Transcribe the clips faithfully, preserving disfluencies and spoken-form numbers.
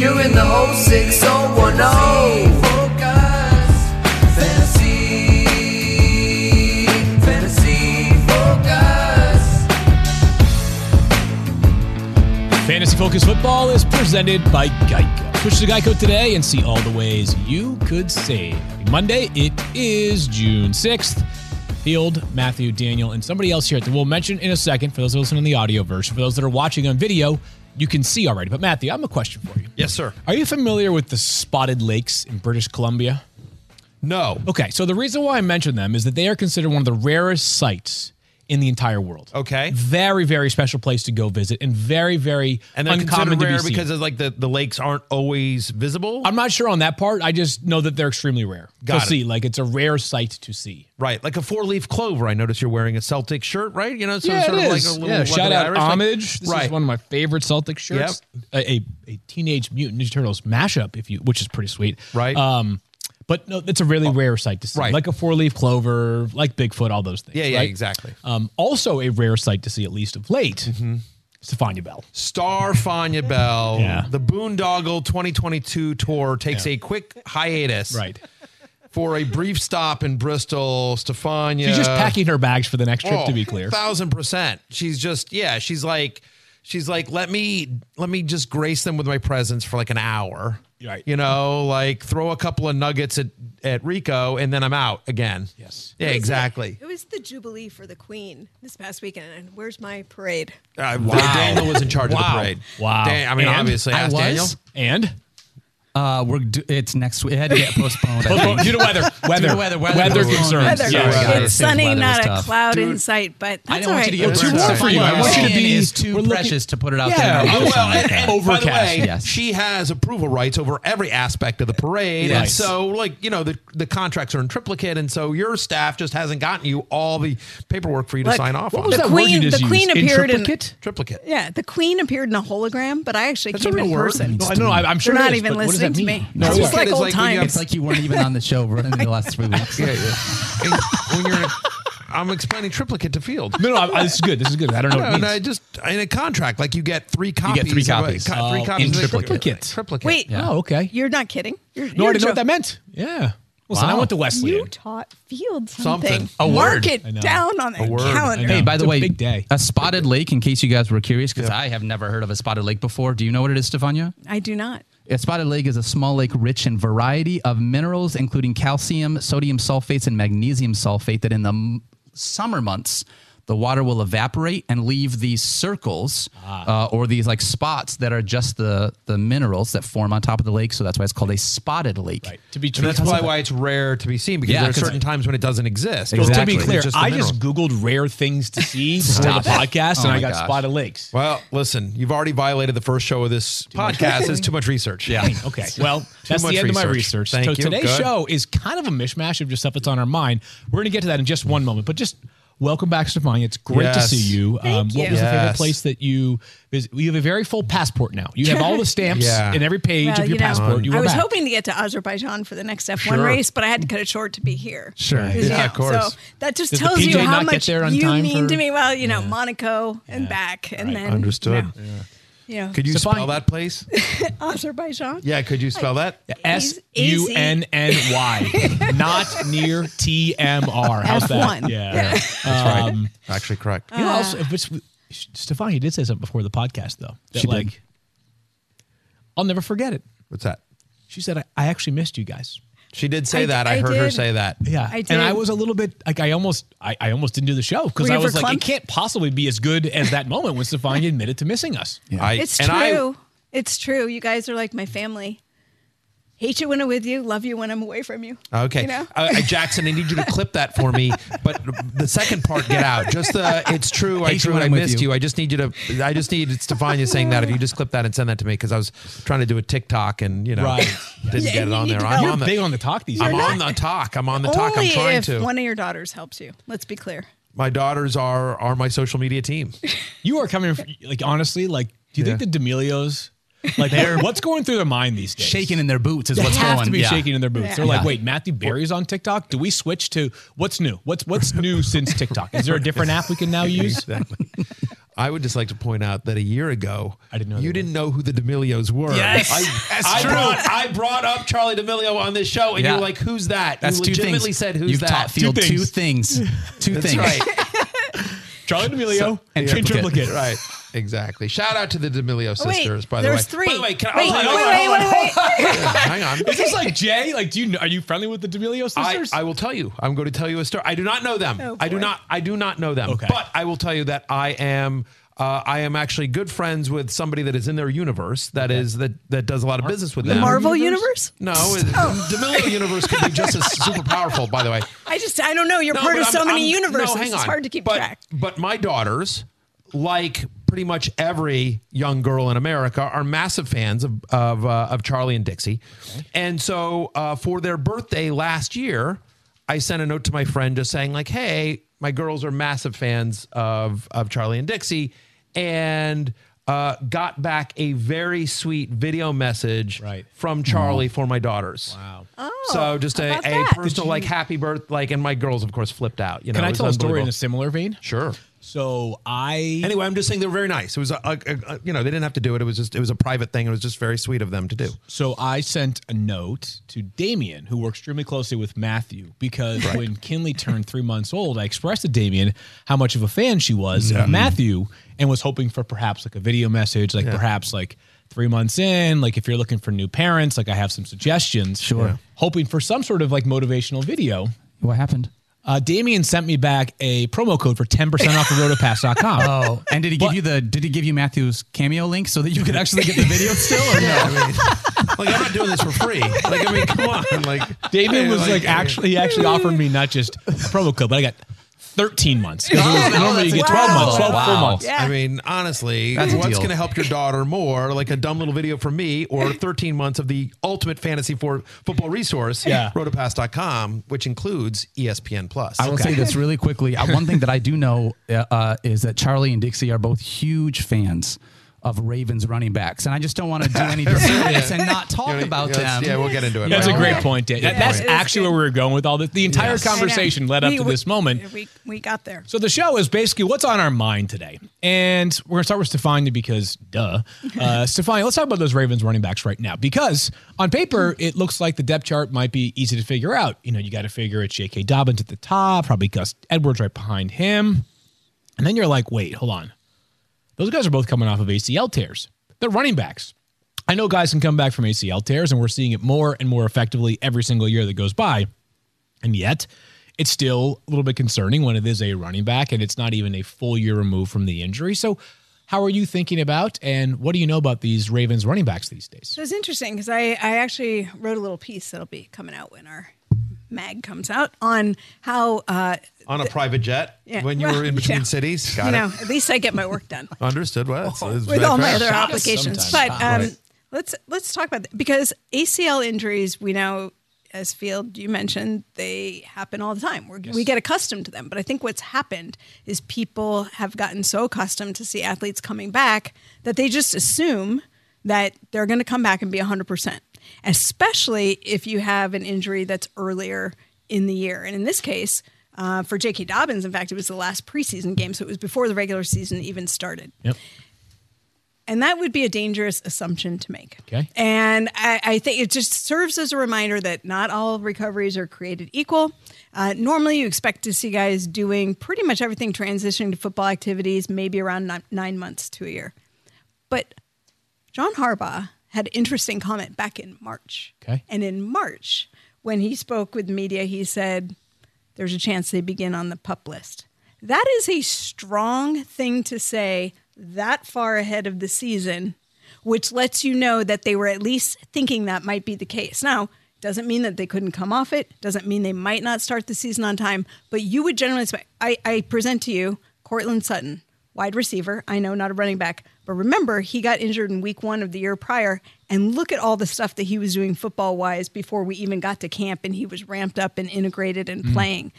You're in the whole six oh one oh. Fantasy, fantasy focus. Fantasy Focus Football is presented by Geico. Switch to Geico today and see all the ways you could save. Monday, it is June sixth. Field, Matthew, Daniel, and somebody else here that we'll mention in a second for those that listen in the audio version. For those that are watching on video, you can see already. But Matthew, I have a question for you. Yes, sir. Are you familiar with the Spotted Lakes in British Columbia? No. Okay, so the reason why I mention them is that they are considered one of the rarest sites in the entire world. Okay. Very, very special place to go visit and very, very And they're uncommon considered to be rare seen. because of, like the, the lakes aren't always visible? I'm not sure on that part. I just know that they're extremely rare Got to it. see. Like, it's a rare sight to see. Right. Like a four-leaf clover. I notice you're wearing a Celtic shirt, right? You know, so Yeah, sort it of is. like a little yeah, like shout an out Irish, like- Homage. This right. is one of my favorite Celtic shirts. A, a, a Teenage Mutant Ninja Turtles mashup, if you, which is pretty sweet. Right. Um, but no, it's a really rare sight to see. right. Like a four-leaf clover, like Bigfoot, all those things. Yeah, yeah, right? exactly. Um, also a rare sight to see, at least of late, Mm-hmm. Stefania Bell. Star Fania Bell. Yeah. The Boondoggle twenty twenty-two tour takes Yeah. a quick hiatus. Right. For a brief stop in Bristol. Stefania. She's just packing her bags for the next trip, Oh, to be clear. Thousand percent. She's just, yeah, she's like, she's like, let me, let me just grace them with my presence for like an hour. Right. You know, like throw a couple of nuggets at, at Rico and then I'm out again. Yes. Yeah, exactly. It was the Jubilee for the Queen this past weekend. And where's my parade? Uh, Daniel was in charge of the Wow. parade. Wow. Dan, I mean, And? obviously, I ask was. Daniel. And? Uh, we're do- it's next week. It had to get postponed. I Postponed think. due to weather. Weather. Due to weather. Weather, Weather was- concerns. Weather. Yeah, Sorry, guys. It's sunny, Weather was not a tough. cloud Dude, in sight, but that's I didn't all want right. you to get Well, too too warm for you. I want you to be- is too we're looking- precious to put it out Yeah, there. oh, on Well, something and, like and that. by the Overcast. way, Yes. she has approval rights over every aspect of the parade. Right. And so, like, you know, the, the contracts are in triplicate. And so your staff just hasn't gotten you all the paperwork for you to Look, sign off What on. was The that word you Queen- just the Queen used? appeared in- Intriplicate? Triplicate. Yeah, the Queen appeared in a hologram, but I actually That's a came real in word. person. No, I know. I- I'm sure They're it not is, even but what does listening that to mean? me. No, it's yeah. just like It's old like when you have- times. It's like you weren't even on the show in the last three weeks. Yeah, yeah. And when you're in a, I'm explaining triplicate to Field. No, no, I, this is good. This is good. I don't know what No, it no, means. just in a contract, like you get three copies. get three of a- copies. co- three Oh, copies in of a- triplicate. Triplicate. Wait, Yeah. Oh, okay. you're not kidding? You're, No, I you're didn't know what jo- that meant. Yeah. Listen, I Wow. went to Wesleyan. You taught Field something. Something. A Mark word. it I know. down on the A word. calendar. I know. Hey, by the It's a way, big day. a spotted lake, in case you guys were curious, because I have never heard of a spotted lake before. Do you know what it is, Stefania? I do not. A spotted lake is a small lake rich in variety of minerals, including calcium, sodium sulfates, and magnesium sulfate that in the m- summer months, the water will evaporate and leave these circles uh, or these like spots that are just the, the minerals that form on top of the lake. So that's why it's called a spotted lake. Right. To be And true, that's why, why it's rare to be seen because Yeah, there are 'cause- certain times when it doesn't exist. Well, to Exactly. be clear, It's just the I mineral. just Googled rare things to see before Stop the it. podcast, Oh and I my got gosh. Spotted Lakes. Well, listen, you've already violated the first show of this podcast. It's too much research. Yeah. Okay, well, that's much the end of my research. research. Thank so you. today's Good. show is kind of a mishmash of just stuff that's on our mind. We're going to get to that in just one moment, but just welcome back, Stefania. It's great Yes. to see you. Thank um, What you. was the favorite Yes. place that you visit? You have a very full passport now. You have all the stamps Yeah. in every page Well, of your you know, passport. You I are was back. hoping to get to Azerbaijan for the next F one Sure. race, but I had to cut it short to be here. Sure. 'Cause, Yeah, you know, of course. So that just Does the tells P J you how not get much there on you time mean for- to me. Well, you know, Monaco and back, and then Understood. You know, you know, Could you Stefania- spell that place? Azerbaijan. Yeah, could you spell that? S U N N Y, not near T M R. How's F that? one. Yeah. That's right. Um, Actually correct. You know, also, if it's, Stefania did say something before the podcast, though. That She did. like, I'll never forget it. What's that? She said, I, I actually missed you guys. She did say I- that. I, I heard her did. say that. Yeah. I And I did. was a little bit, like, I almost I, I almost didn't do the show because Were I you was like, it verklempt? can't possibly be as good as that moment when Stefania admitted to missing us. I, It's and I- true. It's true. You guys are like my family. Hate you when I'm with you. Love you when I'm away from you. Okay, You know? uh, Jackson, I need you to clip that for me. But the second part, get out. Just the it's true. I Hate you true. when I I'm with missed you. you. I just need you to. I just need Stefania saying that. If you just clip that and send that to me, because I was trying to do a TikTok and you know Right. didn't Yeah, get it you on need there. to I'm help. on You're big the. on the talk these I'm days. on the talk. I'm on the talk. Only I'm trying if to. one of your daughters helps you. Let's be clear. My daughters are are my social media team. You are coming, from, like, honestly, like, do you Yeah. think the D'Amelios, like, they're, what's going through their mind these days? Shaking in their boots is They what's have going. to be yeah. shaking in their boots. Yeah. They're like, Yeah. wait, Matthew Berry's on TikTok? Do we switch to what's new? What's what's new since TikTok? Is there a different app we can now use? Exactly. I would just like to point out that a year ago, I didn't know you they didn't know who the D'Amelios were. Yes, I, that's I true. Brought, I brought up Charlie D'Amelio on this show, and Yeah. you're like, "Who's that?" That's you two legitimately things. said, "Who's You've that?" taught Field Two two things. things. Two That's things. right. Charlie D'Amelio and Yeah, Train triplicate. Triplicate. Right. Exactly. Shout out to the D'Amelio Oh, wait, sisters, by the way. there's three. By the way, can wait, I, wait, hold on, wait, hold on, wait, wait, wait. Yeah, hang on. Is this like Jay? Like, do you know, are you friendly with the D'Amelio I, sisters? I will tell you. I'm going to tell you a story. I do not know them. Oh, I do boy. not. I do not know them. Okay. But I will tell you that I am. Uh, I am actually good friends with somebody that is in their universe. That is that that does a lot of business with The them. Marvel universe? No, it, D'Amelio universe could be just as super powerful. By the way, I just, I don't know. You're No, part but of I'm- so many I'm- universes. No, hang on. It's hard to keep but, track. But my daughters, like pretty much every young girl in America, are massive fans of of, uh, of Charlie and Dixie. And so uh, for their birthday last year, I sent a note to my friend just saying like, "Hey, my girls are massive fans of of Charlie and Dixie," and uh, got back a very sweet video message Right. from Charlie for my daughters. wow. So just how a, about a that? personal like happy birth, like, and my girls of course flipped out. You know, Can I it was tell a story in unbelievable. a similar vein? Sure. So I Anyway, I'm just saying they were very nice. It was a, a, a, you know, they didn't have to do it. It was just it was a private thing. It was just very sweet of them to do. So I sent a note to Damien, who works extremely closely with Matthew, because when Kinley turned three months old, I expressed to Damien how much of a fan she was of Matthew and was hoping for perhaps like a video message, like perhaps like three months in, like if you're looking for new parents, like I have some suggestions. Sure. Yeah. Hoping for some sort of like motivational video. What happened? Uh, Damien sent me back a promo code for ten percent off of rotopass dot com. Oh, and did he give But- you the? Did he give you Matthew's Cameo link so that you could actually get the video still, or no? I mean, like I'm not doing this for free. Like I mean, come on. Like Damien was like, like, actually, he actually offered me not just a promo code, but I got thirteen months. 'Cause it was- normally you get twelve wow. months, twelve full Wow. months. Yeah. I mean, honestly, That's a what's deal. going to help your daughter more, like a dumb little video from me or thirteen months of the ultimate fantasy for football resource, Yeah. rotopass dot com, which includes E S P N Plus. I will say this really quickly. Uh, One thing that I do know uh, uh, is that Charlie and Dixie are both huge fans of Ravens running backs, and I just don't want to do any disservice and not talk You know, about yes, them. Yeah, we'll get into it. That's a Right. great point, Dan. That- That's it is actually good. where we were going with all this. The entire Yes. conversation I know. led up We- to we- this moment. We, we got there. So the show is basically what's on our mind today. And we're going to start with Stefania because, duh. Uh, Stefania, let's talk about those Ravens running backs right now. Because on paper, it looks like the depth chart might be easy to figure out. You know, you got to figure it's J K. Dobbins at the top, probably Gus Edwards right behind him. And then you're like, wait, hold on. Those guys are both coming off of A C L tears. They're running backs. I know guys can come back from A C L tears, and we're seeing it more and more effectively every single year that goes by. And yet, it's still a little bit concerning when it is a running back and it's not even a full year removed from the injury. So how are you thinking about, and what do you know about these Ravens running backs these days? So it's interesting because I, I actually wrote a little piece that'll be coming out when our mag comes out on how, uh, On a private jet Yeah, when you well, were in between yeah. cities. Got you it. know, at least I get my work done. Understood. Well, it's, it's With very all my fair. other Shots applications. sometimes. But um, Right. let's let's talk about that because A C L injuries, we know, as Field, you mentioned, they happen all the time. We're, We get accustomed to them. But I think what's happened is people have gotten so accustomed to see athletes coming back that they just assume that they're going to come back and be one hundred percent, especially if you have an injury that's earlier in the year. And in this case, uh, for J K. Dobbins, in fact, it was the last preseason game, so it was before the regular season even started. Yep. And that would be a dangerous assumption to make. Okay. And I, I think it just serves as a reminder that not all recoveries are created equal. Uh, normally, you expect to see guys doing pretty much everything transitioning to football activities, maybe around nine, nine months to a year. But John Harbaugh had an interesting comment back in March. Okay. And in March, when he spoke with media, he said, there's a chance they begin on the PUP list. That is a strong thing to say that far ahead of the season, which lets you know that they were at least thinking that might be the case. Now, doesn't mean that they couldn't come off it, doesn't mean they might not start the season on time, but you would generally expect. I, I present to you Cortland Sutton, wide receiver. I know, not a running back, but remember, he got injured in week one of the year prior, and look at all the stuff that he was doing football-wise before we even got to camp, and he was ramped up and integrated and mm. playing.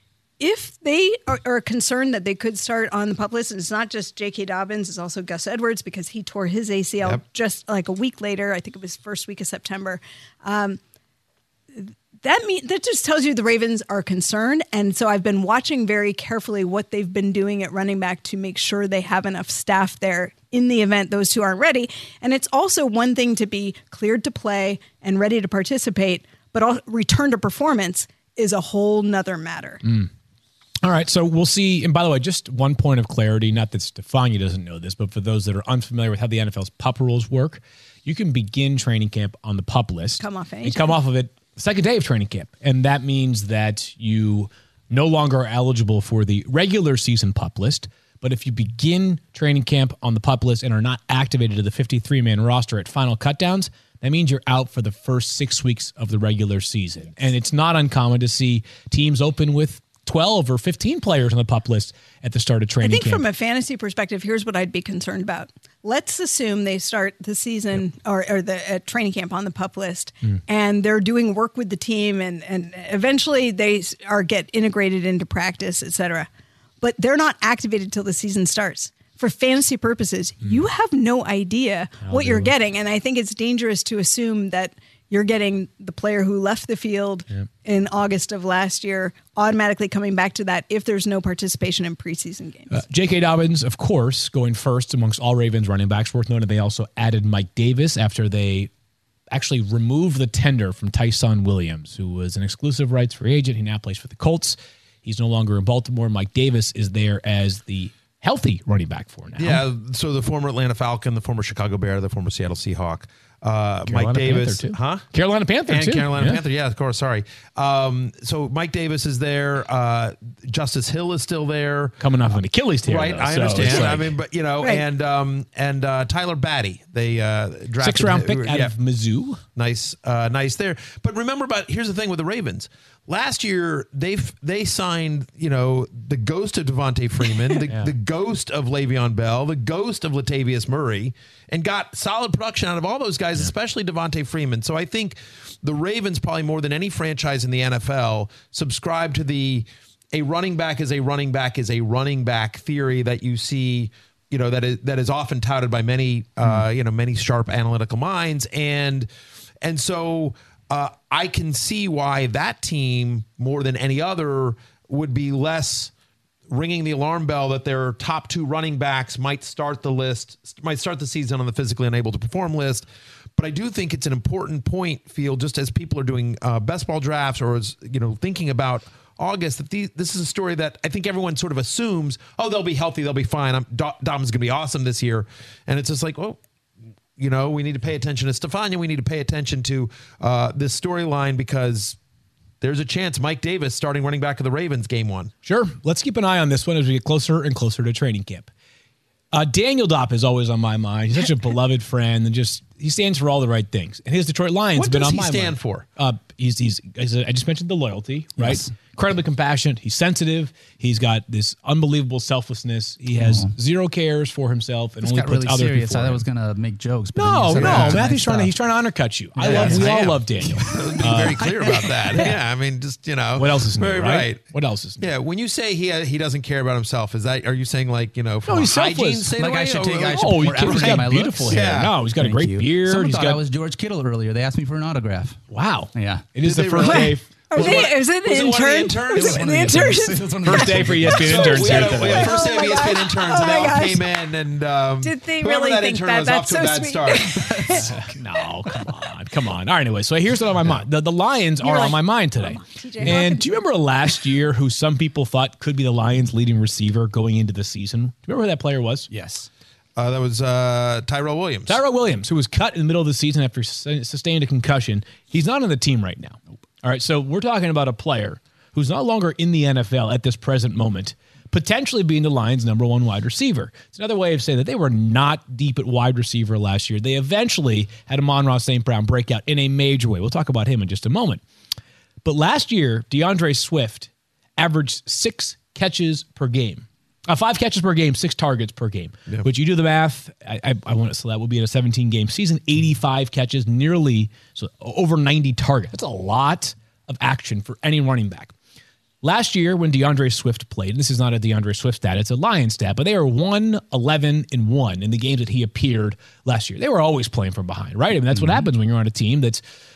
If they are, are concerned that they could start on the PUP list, and it's not just J K. Dobbins, it's also Gus Edwards because he tore his A C L yep. just like a week later. I think it was first week of September. Um, That mean that just tells you the Ravens are concerned, and so I've been watching very carefully what they've been doing at running back to make sure they have enough staff there in the event those two aren't ready. And it's also one thing to be cleared to play and ready to participate, but all, return to performance is a whole nother matter. Mm. All right, so we'll see. And by the way, just one point of clarity, not that Stefania doesn't know this, but for those that are unfamiliar with how the N F L's PUP rules work, you can begin training camp on the PUP list. Come off And come off of it the second day of training camp. And that means that you no longer are eligible for the regular season PUP list. But if you begin training camp on the PUP list and are not activated to the fifty-three man roster at final cutdowns, that means you're out for the first six weeks of the regular season. And it's not uncommon to see teams open with twelve or fifteen players on the PUP list at the start of training I think camp. from a fantasy perspective, here's what I'd be concerned about. Let's assume they start the season yep. or, or the uh, training camp on the PUP list, mm. and they're doing work with the team, and, and eventually they are get integrated into practice, et cetera. But they're not activated till the season starts. For fantasy purposes, mm. you have no idea I'll what you're it. getting, and I think it's dangerous to assume that you're getting the player who left the field yep. in August of last year automatically coming back to that if there's no participation in preseason games. Uh, J K. Dobbins, of course, going first amongst all Ravens running backs. Worth noting, they also added Mike Davis after they actually removed the tender from Tyson Williams, who was an exclusive rights free agent. He now plays for the Colts. He's no longer in Baltimore. Mike Davis is there as the healthy running back for now. Yeah, so the former Atlanta Falcon, the former Chicago Bear, the former Seattle Seahawk. Uh, Mike Davis, Panther too. huh? Carolina Panther and too. Carolina yeah. Panther, yeah, of course. Sorry. Um, so Mike Davis is there. Uh, Justice Hill is still there, coming off an Achilles tear. Right, though, I so understand. like, I mean, but you know, right. and um, and uh, Tyler Batty, they uh, drafted six round pick uh, out yeah, of Mizzou. Nice, uh, nice there. But remember, about here's the thing with the Ravens. Last year, they they signed, you know, the ghost of Devontae Freeman, the, yeah. the ghost of Le'Veon Bell, the ghost of Latavius Murray, and got solid production out of all those guys, yeah. especially Devontae Freeman. So I think the Ravens, probably more than any franchise in the N F L, subscribe to the a running back is a running back is a running back theory that you see, you know, that is that is often touted by many, uh, you know, many sharp analytical minds, and and so. Uh, I can see why that team, more than any other, would be less ringing the alarm bell that their top two running backs might start the list, might start the season on the physically unable to perform list. But I do think it's an important point, Field, just as people are doing uh, best ball drafts or as, you know, thinking about August, that these, this is a story that I think everyone sort of assumes, oh, they'll be healthy, they'll be fine. I'm, Dom's going to be awesome this year. And it's just like, well, you know, we need to pay attention to Stefania. We need to pay attention to uh, this storyline because there's a chance Mike Davis starting running back of the Ravens game one. Sure. Let's keep an eye on this one as we get closer and closer to training camp. Uh, Daniel Dopp is always on my mind. He's such a beloved friend and just he stands for all the right things. And his Detroit Lions what have been does on he my stand mind. for? Uh, he's, he's, he's I just mentioned the loyalty, right? Yes. Incredibly compassionate. He's sensitive. He's got this unbelievable selflessness. He has Mm-hmm. zero cares for himself and It's only got puts really others serious. before I thought I him. was going to make jokes. But No, then no. you said that. Matthew's trying to Nice he's trying to undercut you. I Yeah, love we I all am. love Daniel. Be very clear about that. Yeah, I mean, just, you know. What else is new, Very right? right. What else is new? Yeah, when you say he he doesn't care about himself, is that, are you saying like, you know, from No, a he's hygiene selfless. standpoint? Like I should take- Or- I should Oh, more he's effort in got my beautiful looks? hair. Yeah. No, he's got a Thank great you. beard. Someone He's thought got I was George Kittle earlier. They asked me for an autograph. wow. Yeah. It is Did the they first really? day. Are Was they, it one- is it was it an one of the intern? interns? Is It was it one the of the interns? interns. It was one of the First day for E S P N So interns we here had a, we had today. first day of E S P N interns, Oh and they my all gosh. came in, and um, Did they whoever really that think intern that? was off That's to a so bad sweet. start. No, come on, come on. All right, anyway, so here's what on my mind. The, the Lions You're are like, on my mind today. T J And Hawkins. do you remember last year who some people thought could be the Lions' leading receiver going into the season? Do you remember who that player was? Yes. Uh, that was uh, Tyrell Williams. Tyrell Williams, who was cut in the middle of the season after sus- sustained a concussion. He's not on the team right now. All right, so we're talking about a player who's no longer in the N F L at this present moment, potentially being the Lions' number one wide receiver. It's another way of saying that they were not deep at wide receiver last year. They eventually had Amon-Ra Saint Brown break out in a major way. We'll talk about him in just a moment. But last year, DeAndre Swift averaged six catches per game. Uh, five catches per game, six targets per game. Yeah. Which you do the math, I, I, I want to, so that would be in a seventeen-game season, eighty-five catches, nearly so over ninety targets. That's a lot of action for any running back. Last year, when DeAndre Swift played, and this is not a DeAndre Swift stat, it's a Lions stat, but they were one eleven and one in the games that he appeared last year. They were always playing from behind, right? I mean, that's mm-hmm. what happens when you're on a team that's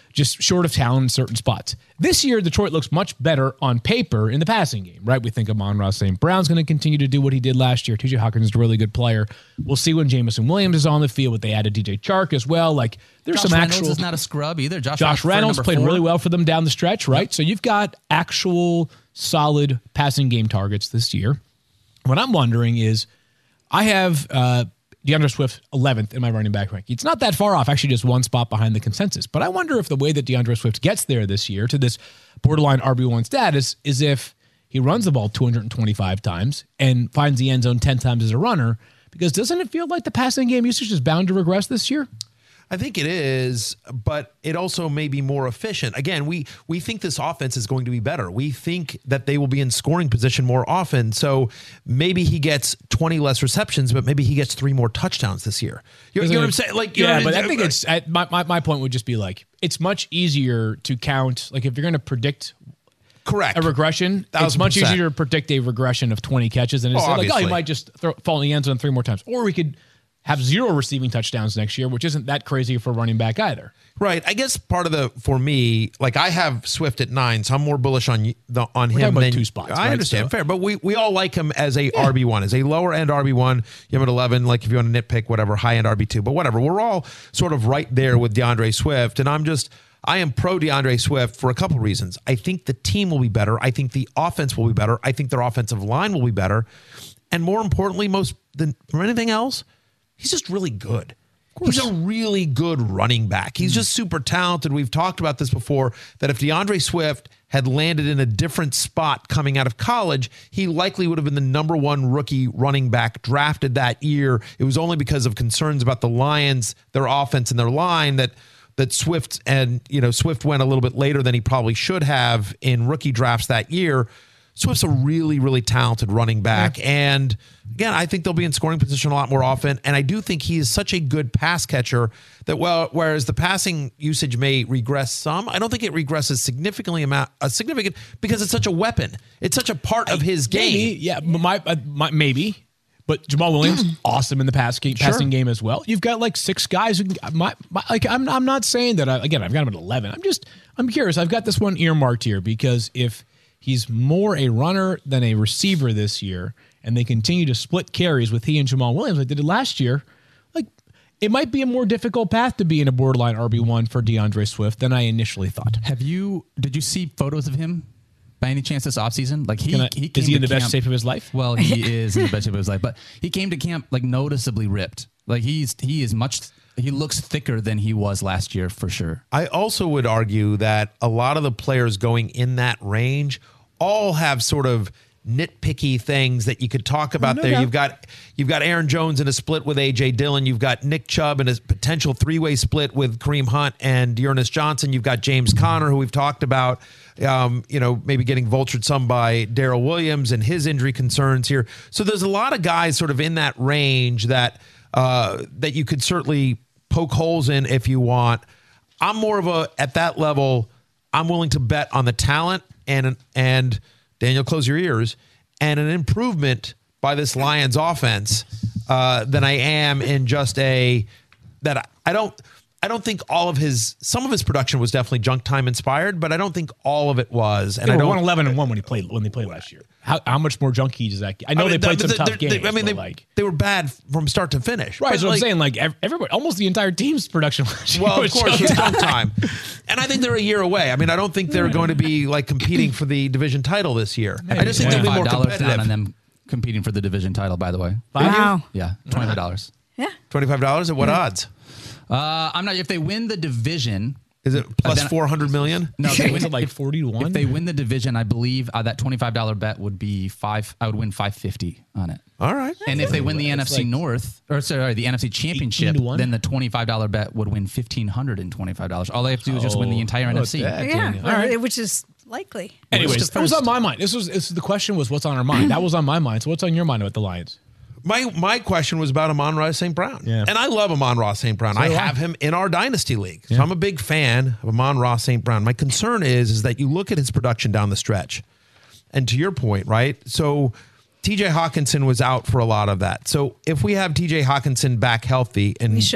just short of talent in certain spots. This year, Detroit looks much better on paper in the passing game, right? We think Amon-Ra Saint Brown's going to continue to do what he did last year. T J Hawkins is a really good player. We'll see when Jameson Williams is on the field. What they added D J Chark as well. Like there's Josh some Reynolds actual. is not a scrub either. Josh, Josh Reynolds played four. really well for them down the stretch, right? Yep. So you've got actual solid passing game targets this year. What I'm wondering is, I have uh, DeAndre Swift eleventh in my running back ranking. It's not that far off, actually just one spot behind the consensus. But I wonder if the way that DeAndre Swift gets there this year to this borderline R B one status is if he runs the ball two hundred twenty-five times and finds the end zone ten times as a runner. Because doesn't it feel like the passing game usage is bound to regress this year? I think it is, but it also may be more efficient. Again, we we think this offense is going to be better. We think that they will be in scoring position more often. So maybe he gets twenty less receptions, but maybe he gets three more touchdowns this year. You, you know what I'm saying? Like, you yeah, know, but I think it's I, my, my my point would just be like it's much easier to count. Like if you're going to predict. Correct. A regression. It's much easier to predict a regression of twenty catches than it's Oh, like, oh, obviously. he might just throw, fall in the end zone three more times. Or we could have zero receiving touchdowns next year, which isn't that crazy for a running back either. Right. I guess part of the, for me, like I have Swift at nine, so I'm more bullish on the on We're him talking than about two spots, I right? understand. So- Fair. But we, we all like him as a R B one, as a lower end R B one. You have at eleven, like if you want to nitpick, whatever, high end R B two, but whatever. We're all sort of right there with DeAndre Swift. And I'm just, I am pro DeAndre Swift for a couple reasons. I think the team will be better. I think the offense will be better. I think their offensive line will be better. And more importantly, most than from anything else, he's just really good. He's a really good running back. He's just super talented. We've talked about this before, that if DeAndre Swift had landed in a different spot coming out of college, he likely would have been the number one rookie running back drafted that year. It was only because of concerns about the Lions, their offense and their line, that that Swift and, you know, Swift went a little bit later than he probably should have in rookie drafts that year. Swift's a really, really talented running back. Yeah. And again, I think they'll be in scoring position a lot more often. And I do think he is such a good pass catcher that, well, whereas the passing usage may regress some, I don't think it regresses significantly amount, uh, significant because it's such a weapon. It's such a part of his game. Maybe, yeah, my, uh, my, maybe. But Jamal Williams, awesome in the pass game, Sure. passing game as well. You've got like six guys who can. My, my, like I'm, I'm not saying that. I, again, I've got him at eleven. I'm just, I'm curious. I've got this one earmarked here because if he's more a runner than a receiver this year, and they continue to split carries with he and Jamal Williams like they did last year, like it might be a more difficult path to be in a borderline R B one for DeAndre Swift than I initially thought. Have you? Did you see photos of him by any chance this offseason? Like he, Can I- he is came he in to the best camp- shape of his life? Well, he is in the best shape of his life, but he came to camp like noticeably ripped. Like he's he is much. He looks thicker than he was last year for sure. I also would argue that a lot of the players going in that range all have sort of nitpicky things that you could talk about no there. doubt. You've got you've got Aaron Jones in a split with A J Dillon. You've got Nick Chubb in a potential three-way split with Kareem Hunt and Dearness Johnson. You've got James Conner, who we've talked about, um, you know, maybe getting vultured some by Darrell Williams and his injury concerns here. So there's a lot of guys sort of in that range that uh, that you could certainly poke holes in if you want. I'm more of a, at that level, I'm willing to bet on the talent and and Daniel, close your ears, and an improvement by this Lions offense uh, than I am in just a that I, I don't I don't think all of his some of his production was definitely junk time inspired, but I don't think all of it was. And They I were don't one eleven and one when he played when they played last year. How, how much more junky does that get? I know I mean, they played the- some the- tough they- games. I mean, but they, like, they were bad from start to finish. right, But so I'm like- saying like ev- everybody, almost the entire team's production last year Well, of was course, junk with time. junk time. And I think they're a year away. I mean, I don't think they're going to be like competing for the division title this year. I just think Yeah. they'll be more Five dollars down competitive. on them competing for the division title. By the way, Wow. yeah, twenty five dollars. Yeah. twenty-five dollars at what odds? Uh, I'm not. If they win the division, Is it plus then- four hundred million? no, if they Was win it like forty to one? If they win the division, I believe uh, that twenty-five dollars bet would be five. I would win five fifty on it. All right. And if they win the N F C like North, or sorry, the N F C Championship, to one? then the twenty-five dollars bet would win fifteen hundred twenty-five dollars. All they have to do is just win the entire Oh, N F C. that- Yeah. Daniel. All right. Which is likely. Anyways, Which is that was first? on my mind. This was this, the question was what's on our mind. That was on my mind. So what's on your mind about the Lions? My my question was about Amon-Ra Saint Brown. Yeah. And I love Amon-Ra Saint Brown. I do I. have him in our dynasty league. So I'm a big fan of Amon-Ra Saint Brown. My concern is, is that you look at his production down the stretch. And to your point, right? So T J Hawkinson was out for a lot of that. So if we have T J Hawkinson back healthy and We should.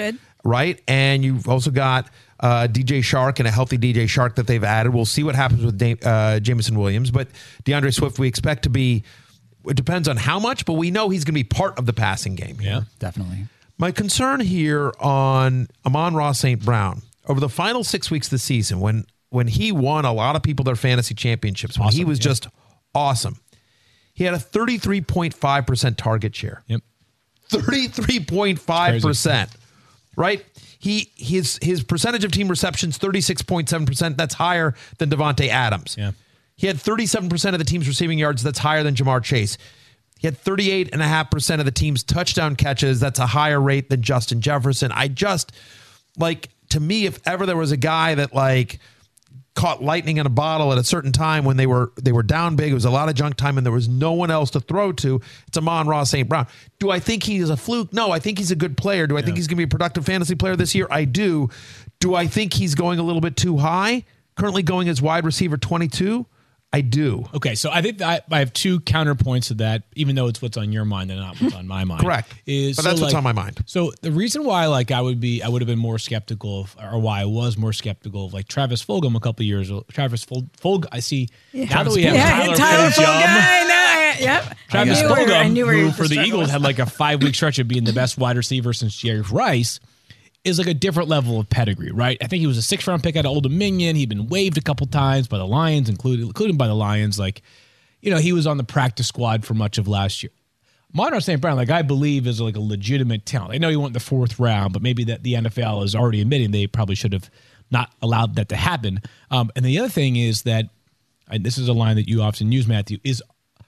right? And you've also got uh, D J Shark and a healthy D J Shark that they've added. We'll see what happens with Dame, uh, Jameson Williams. But DeAndre Swift, we expect to be, it depends on how much, but we know he's going to be part of the passing game here. Yeah. Definitely. My concern here on Amon-Ra Saint Brown, over the final six weeks of the season, when when he won a lot of people their fantasy championships, when Awesome, he was yeah. just awesome, he had a thirty-three point five percent target share. Yep. thirty-three point five percent, right? He his his percentage of team receptions, thirty-six point seven percent. That's higher than Devontae Adams. Yeah. He had thirty-seven percent of the team's receiving yards. That's higher than Jamar Chase. He had thirty-eight point five percent of the team's touchdown catches. That's a higher rate than Justin Jefferson. I just, like, to me, if ever there was a guy that, like, caught lightning in a bottle at a certain time when they were they were down big, it was a lot of junk time, and there was no one else to throw to, it's Amon-Ra Saint Brown. Do I think he is a fluke? No, I think he's a good player. Do I think he's going to be a productive fantasy player this year? I do. Do I think he's going a little bit too high? Currently going as wide receiver twenty-two? I do. Okay, so I think that I have two counterpoints to that, even though it's what's on your mind and not what's on my mind. Correct. Is But so, that's what's like- on my mind. So the reason why, like, I would be, I would have been more skeptical of, or why I was more skeptical of, like, Travis Fulgham a couple years ago. Travis Ful- Fulg, I see. Now that we have Yeah, Tyler, Tyler Fulgham, Fulgham. No, yep. Travis I knew where- I Fulgham, knew where who your for the struggle Eagles was. had like a five week stretch of being the best wide receiver since Jerry Rice, is like a different level of pedigree, right? I think he was a sixth round pick out of Old Dominion. He'd been waived a couple times by the Lions, including including by the Lions. Like, you know, he was on the practice squad for much of last year. Amon-Ra Saint Brown, like, I believe, is like a legitimate talent. I know he went in the fourth round, but maybe that the N F L is already admitting they probably should have not allowed that to happen. Um, and the other thing is that, and this is a line that you often use, Matthew, is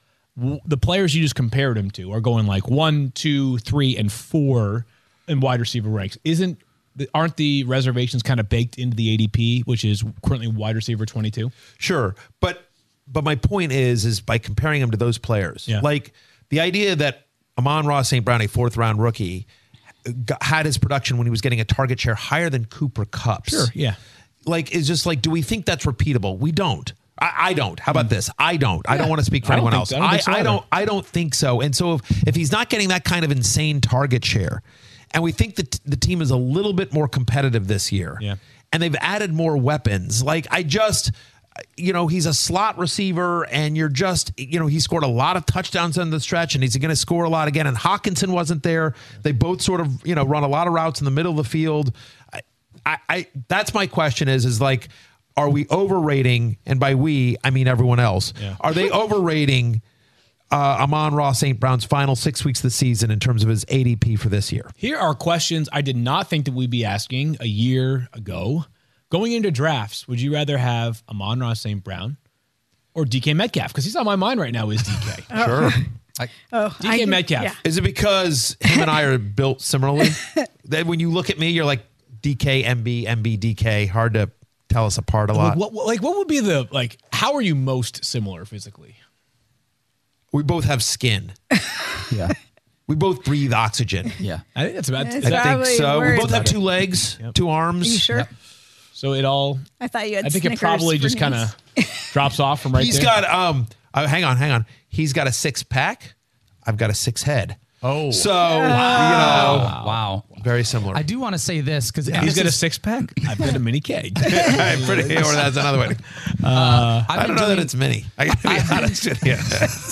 w- the players you just compared him to are going like one, two, three, and four in wide receiver ranks. Isn't aren't the reservations kind of baked into the A D P, which is currently wide receiver twenty-two? Sure. But but my point is, is by comparing him to those players, Yeah. like the idea that Amon-Ra Saint Brown, a fourth round rookie, got, had his production when he was getting a target share higher than Cooper Kupp's. Sure, yeah. Like, is just like, do we think that's repeatable? We don't. I, I don't. How about this? I don't. I don't want to speak for I don't anyone think- else. I don't think so I, either. don't. I don't think so. And so if, if he's not getting that kind of insane target share, and we think that the team is a little bit more competitive this year, Yeah. and they've added more weapons, like I just, you know, he's a slot receiver, and you're just, you know, he scored a lot of touchdowns on the stretch, and he's going to score a lot again. And Hawkinson wasn't there. They both sort of, you know, run a lot of routes in the middle of the field. I, I, I that's my question is, is like, are we overrating? And by we, I mean everyone else. Yeah. Are they overrating uh, Amon-Ra Saint Brown's final six weeks of the season in terms of his A D P for this year? Here are questions I did not think that we'd be asking a year ago. Going into drafts, would you rather have Amon-Ra Saint Brown or D K Metcalf? Because he's on my mind right now is D K. Sure. Oh, D K I- Metcalf. yeah. Is it because him and I are built similarly? That when you look at me, you're like D K, M B, M B, D K. Hard to tell us apart a Like lot. what, what- like what would be the, like, how are you most similar physically? We both have skin. Yeah. We both breathe oxygen. Yeah. I think that's about Yes. I that- think Probably so. We worried both have about two legs, two arms. Are you sure? Yep. So it all, I thought you had I think it Snickers probably for just knees. kind of drops off from right He's there. got um. Uh, hang on, hang on. He's got a six pack. I've got a six head. Oh. So Oh. you know, Wow. very similar. I do want to say this because He's got a six pack. I've got a mini keg. I'm pretty sure that's another way. Uh, I don't know that it's mini. I got to be honest with you.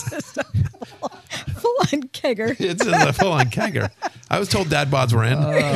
full on kegger. It's just a full on kegger. I was told dad bods were in.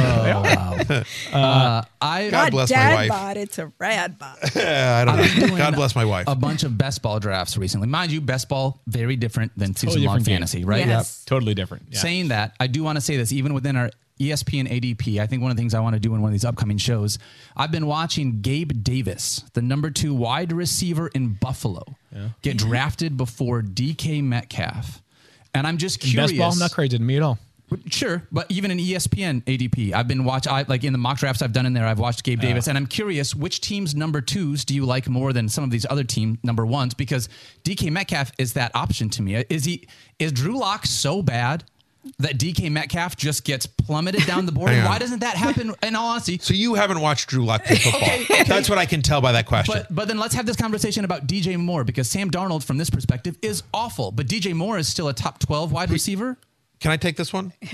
Uh, I God Not bless my dad wife. bod, it's a rad bod. Yeah, I don't know. God bless my wife. a bunch of best ball drafts recently. Mind you, best ball very different than season long different game. fantasy, right? Yes. Totally different. Yeah. Saying that, I do want to say this, even within our E S P N A D P, I think one of the things I want to do in one of these upcoming shows, I've been watching Gabe Davis, the number two wide receiver in Buffalo, get drafted before D K Metcalf. And I'm just curious. Best ball, not crazy to me at all. Sure, but even in E S P N A D P, I've been watch. I like in the mock drafts I've done in there. I've watched Gabe Davis, and I'm curious which team's number twos do you like more than some of these other team number ones? Because D K Metcalf is that option to me. Is he? Is Drew Lock so bad that D K Metcalf just gets plummeted down the board? Hang on. Why doesn't that happen? In all honesty. So you haven't watched Drew Lock play football. That's what I can tell by that question. But but then let's have this conversation about D J Moore because Sam Darnold, from this perspective, is awful. But D J Moore is still a top twelve wide receiver. Can I take this one?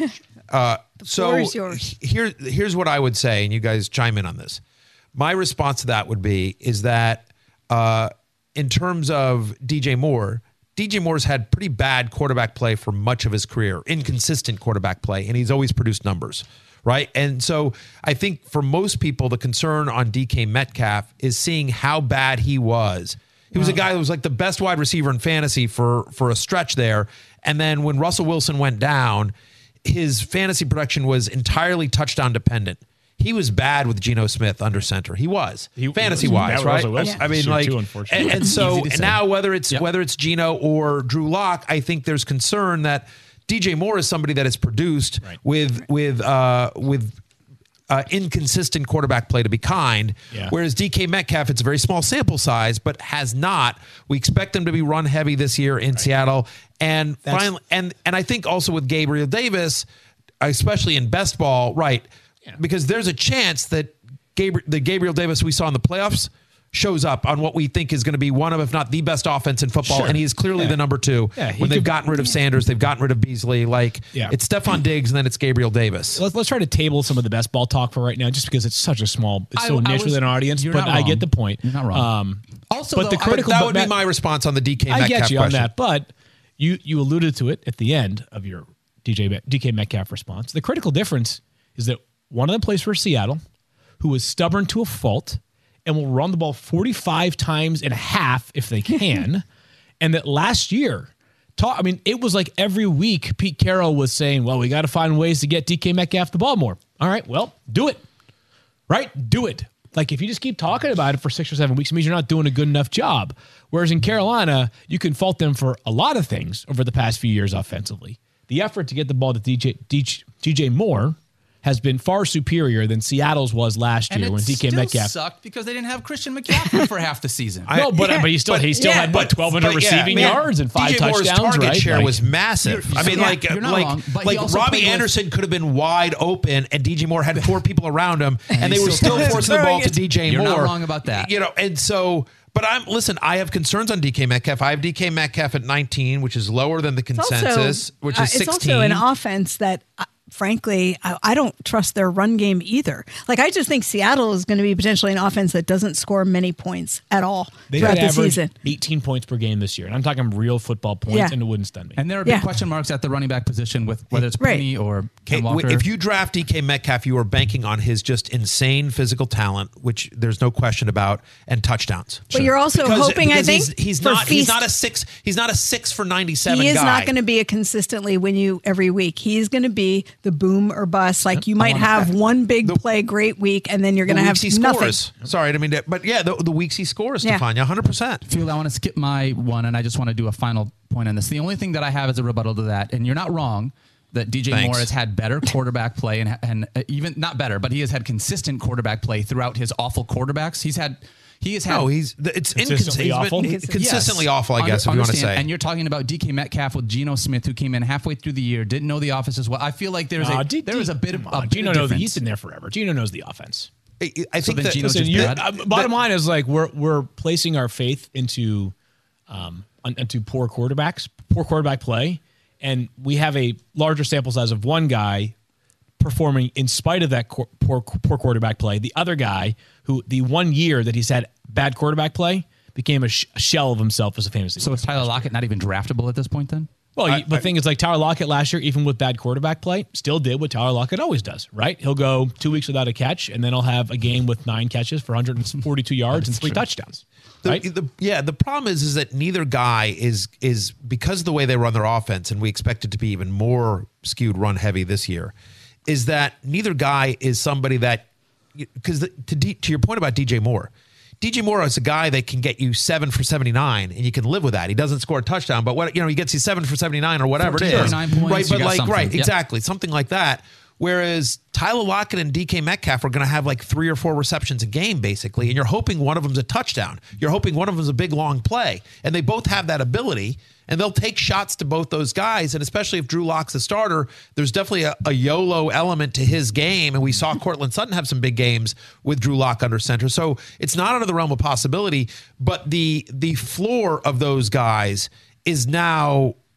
Uh, so floor is yours. here, here's what I would say, and you guys chime in on this. My response to that would be is that uh, in terms of D J Moore, D J Moore's had pretty bad quarterback play for much of his career, inconsistent quarterback play, and he's always produced numbers, right? And so I think for most people, the concern on D K Metcalf is seeing how bad he was. He was a guy that was like the best wide receiver in fantasy for, for a stretch there. And then when Russell Wilson went down, his fantasy production was entirely touchdown dependent. He was bad with Geno Smith under center. He was He- fantasy he was wise, bad with right? Russell Wilson I mean, this year like, too, unfortunately. and, and so Easy to and say. now whether it's Yep. whether it's Geno or Drew Lock, I think there's concern that D J Moore is somebody that is produced Right. with with uh, with. Uh, inconsistent quarterback play to be kind, Yeah. whereas D K Metcalf, it's a very small sample size, but has not. We expect them to be run heavy this year in Seattle, and That's- finally, and and I think also with Gabriel Davis, especially in best ball, right? Yeah. Because there's a chance that Gabriel, the Gabriel Davis we saw in the playoffs shows up on what we think is going to be one of, if not the best offense in football, Sure. and he is clearly Yeah. the number two. Yeah, he when they've could- gotten rid of Sanders, they've gotten rid of Beasley. Like Yeah. it's Stephon Diggs, and then it's Gabriel Davis. Let's, let's try to table some of the best ball talk for right now, just because it's such a small, it's I- so I niche was- within our audience. you're But not I wrong. get the point. You're not wrong. Um, Also, but though, the I- critical, that but would be Matt- my response on the D K I Metcalf get you on question. that, but you you alluded to it at the end of your D J Met- D K Metcalf response. The critical difference is that one of them plays for Seattle, who is stubborn to a fault and will run the ball forty-five times and a half if they can, and that last year, talk, I mean, it was like every week Pete Carroll was saying, "Well, we got to find ways to get D K Metcalf the ball more." All right, well, do it, right? Do it. Like if you just keep talking about it for six or seven weeks, it means you're not doing a good enough job. Whereas in Carolina, you can fault them for a lot of things over the past few years offensively. The effort to get the ball to D J, D J Moore has been far superior than Seattle's was last And year it when D K still Metcalf. sucked because they didn't have Christian McCaffrey for half the season. No, but but he still he still yeah, had what But- twelve hundred but yeah, receiving man, yards and five D J Moore's touchdowns. target right? share Like, was massive. You're- I mean, yeah, like you're not like wrong, but he like also Robbie played with- Anderson could have been wide open, and D J Moore had four people around him, and they he were still still forcing the ball to D J You're Moore. not wrong about that. You know, and so. But I'm listen. I have concerns on D K Metcalf. I have D K Metcalf at nineteen, which is lower than the It's consensus, also, which uh, is it's sixteen. also an offense that, uh, frankly, I, I don't trust their run game either. Like, I just think Seattle is going to be potentially an offense that doesn't score many points at all They throughout had the average season. eighteen points per game this year, and I'm talking real football points, Yeah. and it wouldn't stun me. And there are big Yeah. question marks at the running back position with whether it's Right. Penny or Okay, Ken Walker. if you draft D K Metcalf, you are banking on his just insane physical talent, which there's no question about, and touchdowns. But you're also Because- hoping, I because think, he's, he's for not. He's feast- not a six. He's not a six for ninety-seven. He is guy. not going to be a consistently win you every week. He's going to be the boom or bust. Like you might want have that. one big play, great week, and then you're The going to weeks have he nothing. scores. Sorry, I didn't mean to, but yeah, the, the weeks he scores, Yeah. Stefania, one hundred percent. Field, I want to skip my one, and I just want to do a final point on this. The only thing that I have as a rebuttal to that, and you're not wrong, that D J Thanks. Moore has had better quarterback play, and and uh, even not better, but he has had consistent quarterback play throughout his awful quarterbacks. He's had he has had No, he's it's Consistently inconsistent. He's awful? been Yes. consistently Yes. awful, I guess, Under- if you want to understand. say. And you're talking about D K Metcalf with Geno Smith, who came in halfway through the year, didn't know the offense as well. I feel like there's Nah, a D- there was a bit of come a on, bit Gino of knows difference. he's been there forever. Gino knows the offense. I, I think then that Gino's Listen, just you're, bad? uh, bottom line is like we're we're placing our faith into um un- into poor quarterbacks, poor quarterback play, and we have a larger sample size of one guy performing in spite of that qu- poor poor quarterback play. The other guy, who the one year that he's had bad quarterback play, became a, sh- a shell of himself as a fantasy. So is Tyler Lockett not even draftable at this point then? Well, I- you- the I- thing is, like Tyler Lockett last year, even with bad quarterback play, still did what Tyler Lockett always does, right? He'll go two weeks without a catch, and then he'll have a game with nine catches for one hundred forty-two yards and three touchdowns, The, right? the, yeah, the problem is is that neither guy is is because of the way they run their offense, and we expect it to be even more skewed run heavy this year. Is that neither guy is somebody that because to D, to your point about D J Moore, D J Moore is a guy that can get you seven for seventy-nine, and you can live with that. He doesn't score a touchdown, but what you know, he gets you seven for seventy-nine or whatever it is, thirty-nine points, right? you But got like, something. right, Yep. exactly, something like that. Whereas Tyler Lockett and D K Metcalf are going to have like three or four receptions a game, basically, and you're hoping one of them's a touchdown. You're hoping one of them's a big long play, and they both have that ability, and they'll take shots to both those guys. And especially if Drew Lock's the starter, there's definitely a, a YOLO element to his game, and we saw Cortland Sutton have some big games with Drew Lock under center. So it's not out of the realm of possibility, but the the floor of those guys is now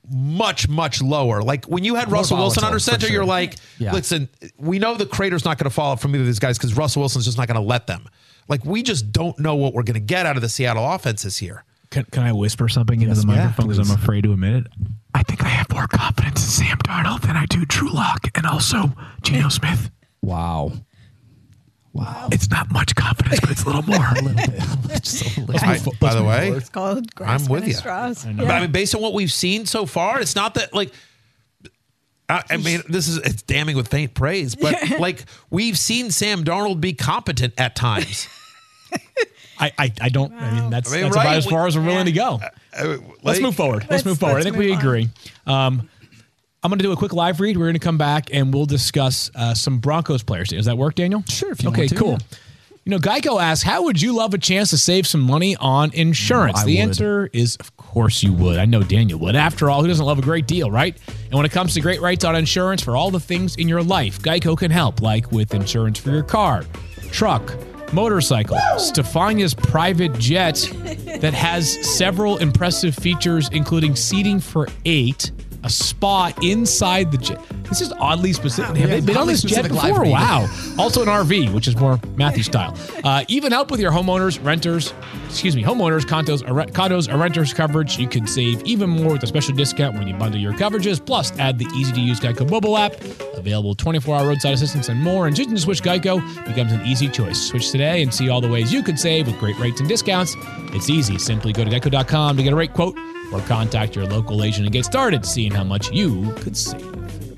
much, much lower. Like when you had More Russell Wilson volatile, under for center, sure. you're like, Yeah. listen, we know the crater's not going to fall from either of these guys because Russell Wilson's just not going to let them. Like we just don't know what we're going to get out of the Seattle offense this year. Can, can I whisper something into the yeah, microphone because I'm afraid to admit it? I think I have more confidence in Sam Darnold than I do Drew Lock and also Geno Smith. Wow. Wow. It's not much confidence, but it's a little more. a little bit. Just a little I- bit. by the way, It's called grasping with at you. straws. but I mean, based on what we've seen so far, it's not that like. I, I mean, this is it's damning with faint praise, but like we've seen Sam Darnold be competent at times. I, I, I don't. I mean, that's, I mean, that's right, about as we- far as we're willing to go. Uh, Let's like- move forward. Let's, Let's- move forward. let's I think we move on. agree. Um, I'm going to do a quick live read. We're going to come back and we'll discuss uh, some Broncos players. Does that work, Daniel? Sure, if you okay, want to, cool. yeah. You know, Geico asks, how would you love a chance to save some money on insurance? Oh, I the would. answer is, of course you would. I know Daniel would. After all, who doesn't love a great deal, right? And when it comes to great rates on insurance for all the things in your life, Geico can help, like with insurance for your car, truck, motorcycle, Stefania's private jet that has several impressive features, including seating for eight, a spa inside the jet. This is oddly specific. Have Yeah, they been on oddly this jet specific live before? read. Wow. Also an R V, which is more Matthew style. Uh, even help with your homeowners, renters, excuse me, homeowners, condos, or, re- condos, or renters coverage. You can save even more with a special discount when you bundle your coverages. Plus, add the easy-to-use Geico mobile app, available twenty-four hour roadside assistance and more. And choosing to switch Geico becomes an easy choice. Switch today and see all the ways you could save with great rates and discounts. It's easy. Simply go to geico dot com to get a rate quote or contact your local agent and get started seeing how much you could save.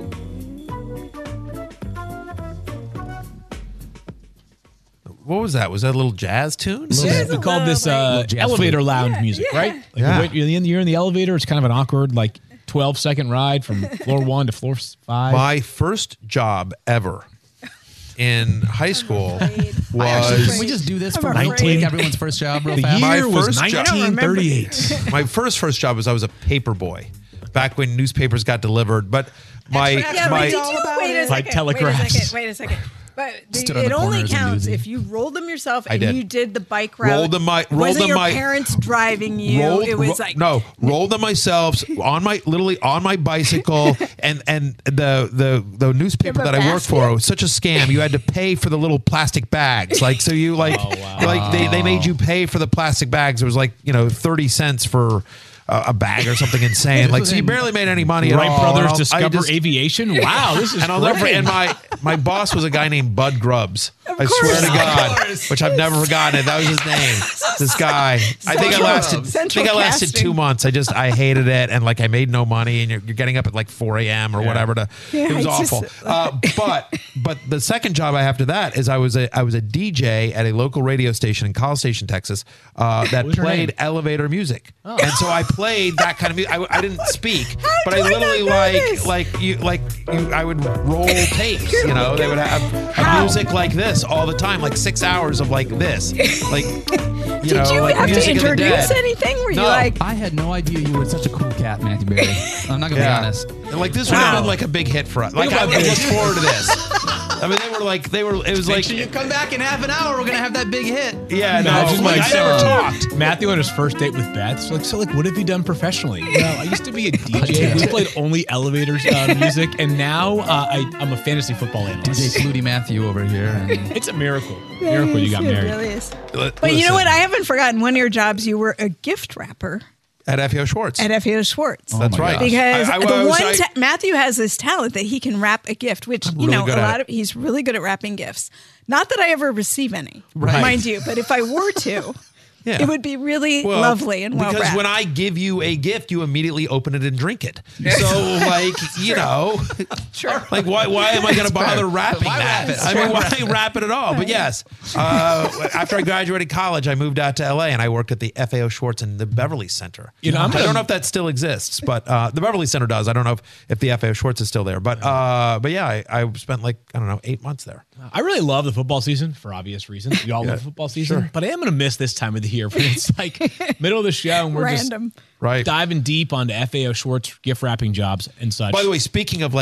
What was that? Was that a little jazz tune? This Yeah, is- we it's a call little, this like- uh, Little jazz elevator flute. lounge Yeah, music, yeah. right? Like Yeah. you're, you're in you're in the elevator. It's kind of an awkward, like twelve second ride from floor one to floor five. My first job ever in high school afraid. was Can we just do this I'm for afraid. nineteen? Everyone's first job, real the fast. My year was first job- I don't nineteen thirty-eight. my first first job was I was a paper boy back when newspapers got delivered. But my Yeah, my but did you wait a By second? telegraphs. Wait a second. Wait a second. But the- Stood on it the only corners of counts Newsy. if you rolled them yourself I and did. you did the bike route. Rolled them my- It rolled wasn't them your my- parents driving you. rolled, it was ro- like no rolled them myself on my literally on my bicycle and and the the the newspaper You have that a I worked for basket? was such a scam. You had to pay for the little plastic bags, like so you like like they, they made you pay for the plastic bags. It was like you know thirty cents for a, a bag or something insane. Like so you barely made any money at Wright all. Brothers And I'll- I discover just- aviation. Wow, this is and I'll never. great. And my my boss was a guy named Bud Grubbs. I swear to course. God, Of course. which I've never forgotten it. That was his name. This guy. I think I Central- lasted. I Central think I lasted casting. two months. I just I hated it, and like I made no money, and you're, you're getting up at like four a.m. or whatever. To Yeah, it was I just- awful. uh, but but the second job after that is I was a I was a D J at a local radio station in College Station, Texas, uh, that was your played name? elevator music, and so I played that kind of music. I, I didn't speak, but I do I not literally know like this? like you like you. I would roll tapes. You know, they would have, have music like this all the time, like six hours of like this, like you Did know, you like have to Music of the introduce Dead. anything? Were you No. like, I had no idea you were such a cool cat, Matthew Berry. I'm not gonna Yeah. be honest. And, like this would have been like a big hit for us. Like I would look forward to this. I mean, they were like they were. It was like come back in half an hour. We're gonna have that big hit. yeah, no, Imagine, like, like, I never uh, talked. Matthew on his first date with Beth. So like, so like, what have you done professionally? Well, I used to be a D J. We played only elevators uh, music, and now uh, I, I'm a fantasy football D J analyst. Flutie Matthew over here. And It's a miracle. Miracle you got It married. really is. L- But you know listen, what? I haven't forgotten. One of your jobs, you were a gift wrapper at F A O Schwartz. at F A O Schwartz. That's my right. gosh. Because I- I the was- one I- ta- Matthew has this talent that he can wrap a gift, which you really know good a at lot it. of he's really good at wrapping gifts. Not that I ever receive any, Right. mind you, but if I were to, Yeah. it would be really Well, lovely and well because wrapped. when I give you a gift, you immediately open it and drink it. So, like, you know, Sure. like why why am I going to bother wrapping Why that? wrap it? I mean, why wrap it at all? But yes, uh, after I graduated college, I moved out to L A and I worked at the F A O Schwartz in the Beverly Center. You know, I'm I gonna- don't know if that still exists, but uh, the Beverly Center does. I don't know if, if the F A O Schwartz is still there, but uh, but yeah, I, I spent like I don't know eight months there. I really love the football season for obvious reasons. We all Yeah, love football season, sure. but I am going to miss this time of the year when it's like middle of the show and we're Random. just Right. diving deep onto F A O Schwartz gift wrapping jobs and such. By the way, speaking of like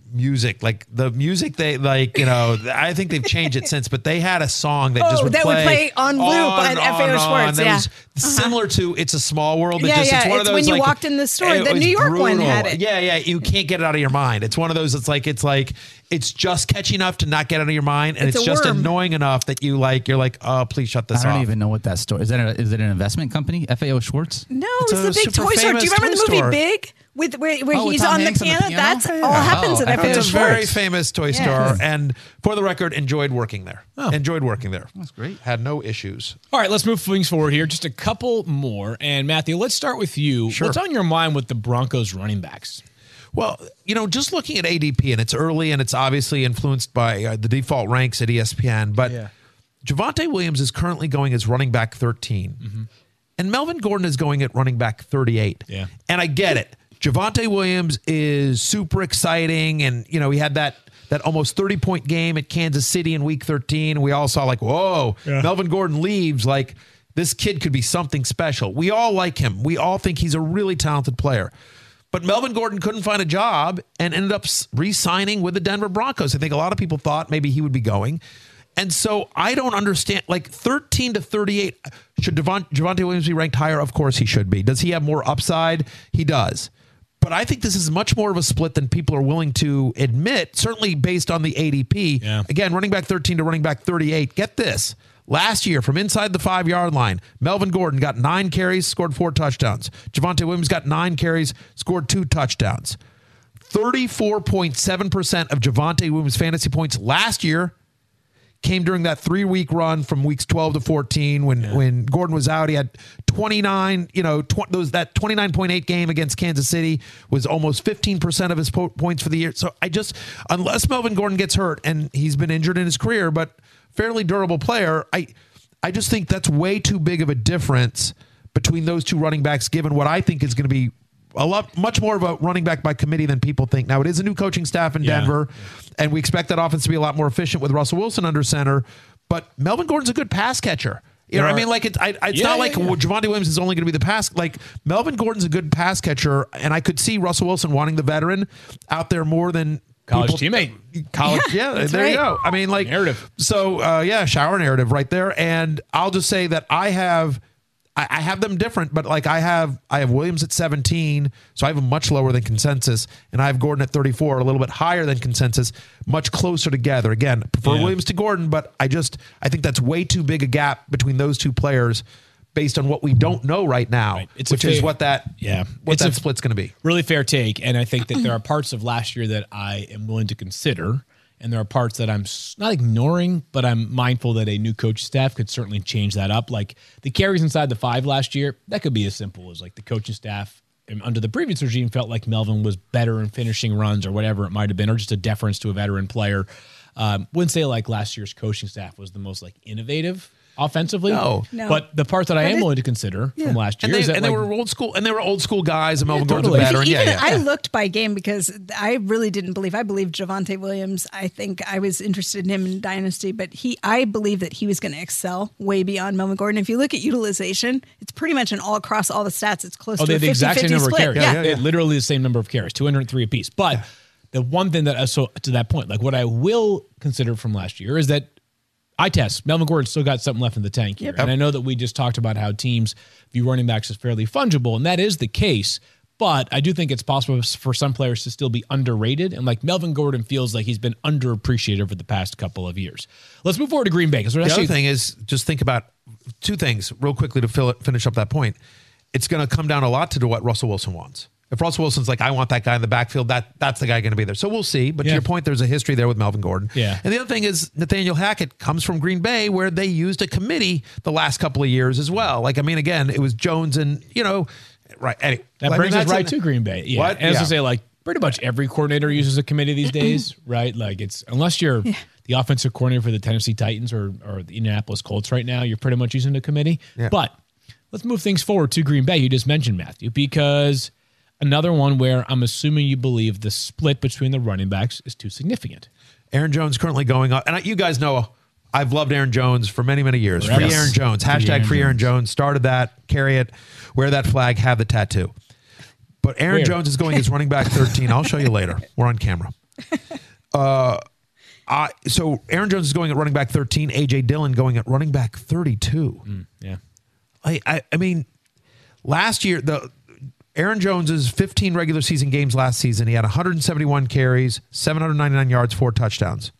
music, like the music they like, you know, I think they've changed it since, but they had a song that Oh, just would that would play, play on loop on F A O and Schwartz, That yeah. was similar to It's a Small World. But Yeah, just, yeah, It's one it's of those when you like, walked in the store. it The was New York one brutal. had it. Yeah, yeah. You can't get it out of your mind. It's one of those. It's like it's like it's just catchy enough to not get out of your mind, and It's it's, a just worm. annoying enough that you like. You're like, oh, please shut this I don't off. even know what that store is. That a, is it an investment company? F A O Schwartz? No, It's it's, a the big super toy store. Do you famous remember the toy movie store. Big? With where, where Oh, with he's Tom on the Hanks on the piano? piano? That's Yeah. all happens Oh, at I F A O thought it It's a was very Schwartz. famous toy Yeah. store, and for the record, enjoyed working there. Enjoyed working there. That's great. Had no issues. All right, let's move things forward here. Just a couple more. And Matthew, let's start with you. Sure. What's on your mind with the Broncos running backs? Well, you know, just looking at A D P, and it's early, and it's obviously influenced by uh, the default ranks at E S P N, but Yeah. Javonte Williams is currently going as running back thirteen, and Melvin Gordon is going at running back thirty-eight. Yeah. And I get it. Javonte Williams is super exciting, and, you know, he had that that almost thirty-point game at Kansas City in week thirteen, and we all saw like, whoa, Yeah. Melvin Gordon leaves, like, this kid could be something special. We all like him. We all think he's a really talented player. But Melvin Gordon couldn't find a job and ended up re-signing with the Denver Broncos. I think a lot of people thought maybe he would be going. And so I don't understand, like thirteen to thirty-eight, should Devon, Javonte Williams be ranked higher? Of course he should be. Does he have more upside? He does. But I think this is much more of a split than people are willing to admit, certainly based on the A D P. Yeah. Again, running back thirteen to running back thirty-eight. Get this. Last year, from inside the five-yard line, Melvin Gordon got nine carries, scored four touchdowns. Javonte Williams got nine carries, scored two touchdowns. thirty-four point seven percent of Javonte Williams' fantasy points last year came during that three-week run from weeks twelve to fourteen when when Gordon was out. He had twenty-nine, you know, tw- those that twenty-nine point eight game against Kansas City was almost fifteen percent of his po- points for the year. So I just, unless Melvin Gordon gets hurt, and he's been injured in his career, but fairly durable player, I I just think that's way too big of a difference between those two running backs, given what I think is going to be a lot, much more of a running back by committee than people think. Now, it is a new coaching staff in Yeah. Denver, and we expect that offense to be a lot more efficient with Russell Wilson under center. But Melvin Gordon's a good pass catcher. You know what I mean? Like, it's, I, it's Yeah, not yeah, like yeah. well, Javonte Williams is only going to be the pass. Like, Melvin Gordon's a good pass catcher, and I could see Russell Wilson wanting the veteran out there more than College people- teammate. College, yeah, that's there you right. go. I mean, like Narrative. So, uh, yeah, shower narrative right there. And I'll just say that I have, I, I have them different, but like I have, I have Williams at seventeen, so I have him much lower than consensus, and I have Gordon at thirty-four, a little bit higher than consensus, much closer together. Again, prefer Yeah. Williams to Gordon, but I just, I think that's way too big a gap between those two players, based on what we don't know right now, Right. It's a which is fair- what that, Yeah. what It's that a- split's going to be. Really fair take. And I think that there are parts of last year that I am willing to consider. And there are parts that I'm s- not ignoring, but I'm mindful that a new coach staff could certainly change that up. Like the carries inside the five last year, that could be as simple as like the coaching staff um, under the previous regime felt like Melvin was better in finishing runs or whatever it might have been, or just a deference to a veteran player. Um, wouldn't say like last year's coaching staff was the most like innovative offensively. No. No. But the part that I But am it- willing to consider from last year And they, is that and they like, were old school, and they were old school guys, and Melvin Yeah, Gordon's totally. a veteran. Even Yeah, yeah. I looked by game because I really didn't believe. I believed Javonte Williams. I think I was interested in him in Dynasty, but he, I believe that he was going to excel way beyond Melvin Gordon. If you look at utilization, it's pretty much an all across all the stats. It's close Oh, to they a have the exact same fifty-fifty number of split. carries. Yeah. yeah, They yeah. had literally the same number of carries, two hundred three apiece. But the one thing that, uh, so to that point, like what I will consider from last year is that I test Melvin Gordon still got something left in the tank here. Yep. And I know that we just talked about how teams view running backs as fairly fungible, and that is the case. But I do think it's possible for some players to still be underrated. And like Melvin Gordon feels like he's been underappreciated over the past couple of years. Let's move forward to Green Bay. Because The actually, other thing is just think about two things real quickly to fill it, finish up that point. It's going to come down a lot to what Russell Wilson wants. If Russell Wilson's like, I want that guy in the backfield, that that's the guy going to be there. So we'll see. But Yeah. to your point, there's a history there with Melvin Gordon. Yeah. And the other thing is Nathaniel Hackett comes from Green Bay, where they used a committee the last couple of years as well. Like, I mean, again, it was Jones and, you know, right. Anyway, that I mean, brings us that's right an- to Green Bay. Yeah. What? And as I Yeah. say, like pretty much every coordinator uses a committee these days, right? Like it's, unless you're the offensive coordinator for the Tennessee Titans or, or the Indianapolis Colts right now, you're pretty much using a committee. Yeah. But let's move things forward to Green Bay. You just mentioned Matthew, because another one where I'm assuming you believe the split between the running backs is too significant. Aaron Jones currently going up. And I- you guys know I've loved Aaron Jones for many, many years. Forever. Free Aaron Jones. Free Hashtag Aaron free Aaron Jones. Started that. Carry it. Wear that flag. Have the tattoo. But Aaron Where? Jones is going as running back thirteen. I'll show you later. We're on camera. uh, I, so Aaron Jones is going at running back thirteen. A J Dillon going at running back thirty-two. Mm, yeah. I, I, I mean, last year, the Aaron Jones's fifteen regular season games last season, he had one hundred seventy-one carries, seven hundred ninety-nine yards, four touchdowns.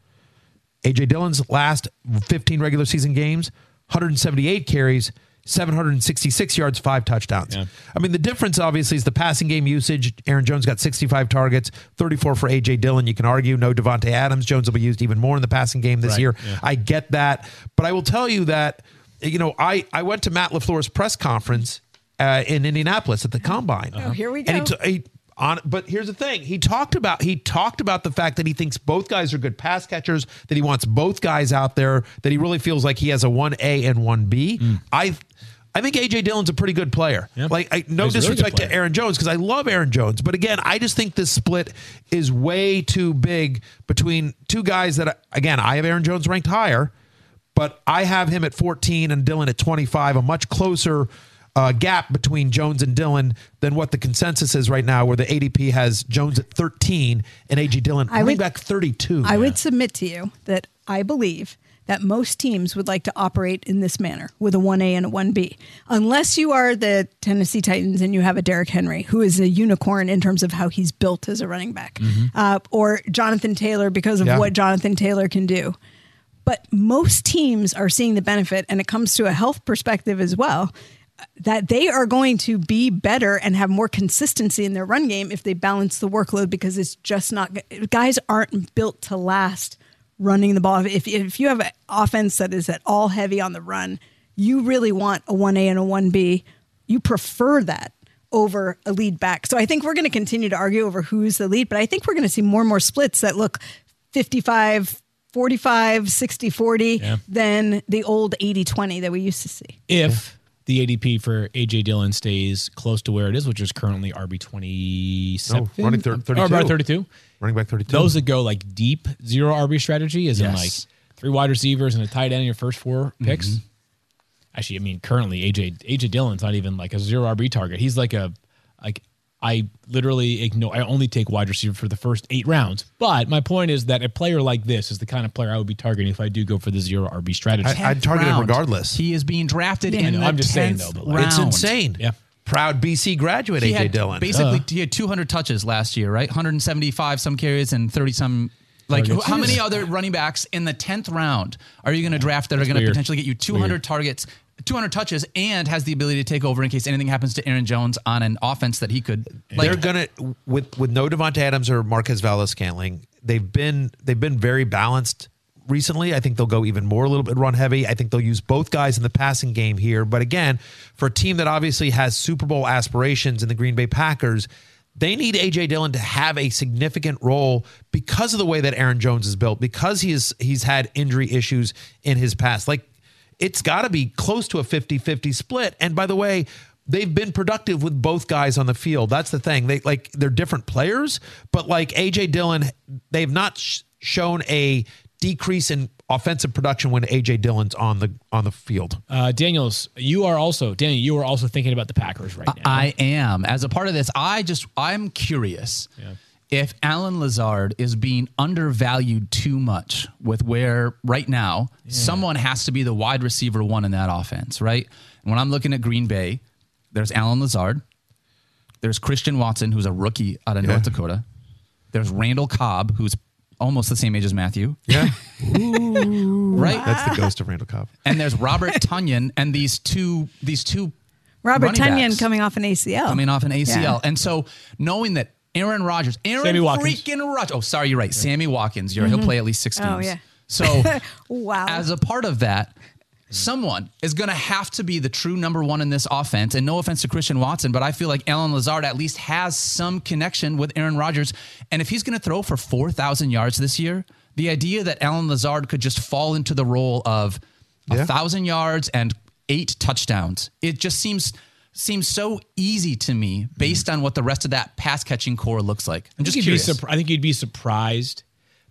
A J Dillon's last fifteen regular season games, one hundred seventy-eight carries, seven hundred sixty-six yards, five touchdowns. Yeah. I mean, the difference obviously is the passing game usage. Aaron Jones got sixty-five targets, thirty-four for A J Dillon. You can argue no Devontae Adams. Jones will be used even more in the passing game this right. year. Yeah. I get that. But I will tell you that, you know, I, I went to Matt LaFleur's press conference uh, in Indianapolis at the Combine. Oh, here we go. And he, t- he on, but here's the thing. He talked about he talked about the fact that he thinks both guys are good pass catchers, that he wants both guys out there, that he really feels like he has a one A and one B. Mm. I I think A J Dillon's a pretty good player. Yep. Like I, no He's disrespect really to Aaron Jones, because I love Aaron Jones, but again, I just think this split is way too big between two guys that, again, I have Aaron Jones ranked higher, but I have him at fourteen and Dillon at twenty-five, a much closer uh, gap between Jones and Dillon than what the consensus is right now, where the A D P has Jones at thirteen and A J Dillon I running would, back thirty-two. I yeah. would submit to you that I believe that most teams would like to operate in this manner with a one A and a one B. Unless you are the Tennessee Titans and you have a Derrick Henry, who is a unicorn in terms of how he's built as a running back, mm-hmm. uh, or Jonathan Taylor because of yeah. what Jonathan Taylor can do. But most teams are seeing the benefit, and it comes to a health perspective as well, that they are going to be better and have more consistency in their run game if they balance the workload, because it's just not, guys aren't built to last running the ball. If, if you have an offense that is at all heavy on the run, you really want a one A and a one B. You prefer that over a lead back. So I think we're going to continue to argue over who's the lead, but I think we're going to see more and more splits that look fifty-five forty-five, sixty forty yeah. than the old eighty twenty that we used to see. If yeah. the A D P for A J Dillon stays close to where it is, which is currently R B twenty-seven. No, running thir- thirty-two. Or about thirty-two. Running back thirty-two. Those that go like deep zero R B strategy, as yes. in like three wide receivers and a tight end in your first four picks. Mm-hmm. Actually, I mean, currently A J A J Dillon's not even like a zero R B target. He's like a, like, I literally ignore, I only take wide receiver for the first eight rounds. But my point is that a player like this is the kind of player I would be targeting if I do go for the zero R B strategy. I, I'd target round. him regardless. He is being drafted yeah, in no, the I'm just saying tenth though, but like, round. It's insane. Yeah. Proud B C graduate, he A J had, Dillon. Basically, uh. he had two hundred touches last year, right? one hundred seventy-five some carries and thirty some. Like, Targets. how many other running backs in the tenth round are you going to draft that are going to potentially get you two hundred targets, two hundred touches, and has the ability to take over in case anything happens to Aaron Jones on an offense that he could? Like, They're gonna with with no Devontae Adams or Marquez Valdes-Scantling. They've been they've been very balanced recently. I think they'll go even more a little bit run heavy. I think they'll use both guys in the passing game here. But again, for a team that obviously has Super Bowl aspirations in the Green Bay Packers, they need A J Dillon to have a significant role because of the way that Aaron Jones is built, because he is, he's had injury issues in his past. Like, it's got to be close to a fifty-fifty split. And by the way, they've been productive with both guys on the field. That's the thing. They like they're different players, but like A J Dillon, they've not sh- shown a decrease in offensive production when A J Dillon's on the on the field. Uh, Daniels, you are also Daniel. You are also thinking about the Packers right now. I am. As a part of this, I just I'm curious yeah. if Allen Lazard is being undervalued too much with where right now yeah. someone has to be the wide receiver one in that offense, right? And when I'm looking at Green Bay, there's Allen Lazard, there's Christian Watson, who's a rookie out of yeah. North Dakota, there's Randall Cobb, who's almost the same age as Matthew. Yeah. Ooh, right? That's the ghost of Randall Cobb. And there's Robert Tonyan and these two these two Robert Tonyan backs coming off an A C L. Coming off an A C L. Yeah. And so knowing that Aaron Rodgers, Aaron Sammy Watkins. freaking Rodgers. Oh, sorry, you're right. Yeah. Sammy Watkins. You're, mm-hmm. He'll play at least six games. Oh, yeah. So wow. As a part of that, someone is going to have to be the true number one in this offense. And no offense to Christian Watson, but I feel like Allen Lazard at least has some connection with Aaron Rodgers. And if he's going to throw for four thousand yards this year, the idea that Allen Lazard could just fall into the role of a yeah. thousand yards and eight touchdowns, it just seems seems so easy to me based mm. on what the rest of that pass catching core looks like. I'm just curious. Surpri- I think you'd be surprised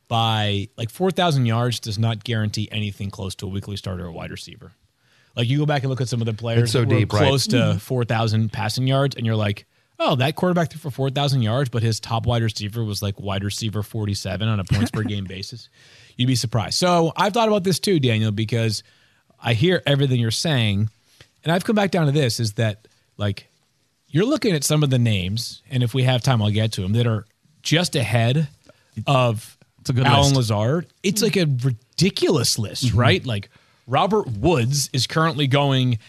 by like four thousand yards does not guarantee anything close to a weekly starter or wide receiver. Like you go back and look at some of the players so who are deep, close right? to four thousand passing yards and you're like, Oh, that quarterback threw for four thousand yards, but his top wide receiver was like wide receiver forty-seven on a points per game basis. You'd be surprised. So I've thought about this too, Daniel, because I hear everything you're saying. And I've come back down to this, is that like you're looking at some of the names, and if we have time, I'll get to them, that are just ahead of It's a good Alan list. Lazard. It's like a ridiculous list, right? Like Robert Woods is currently going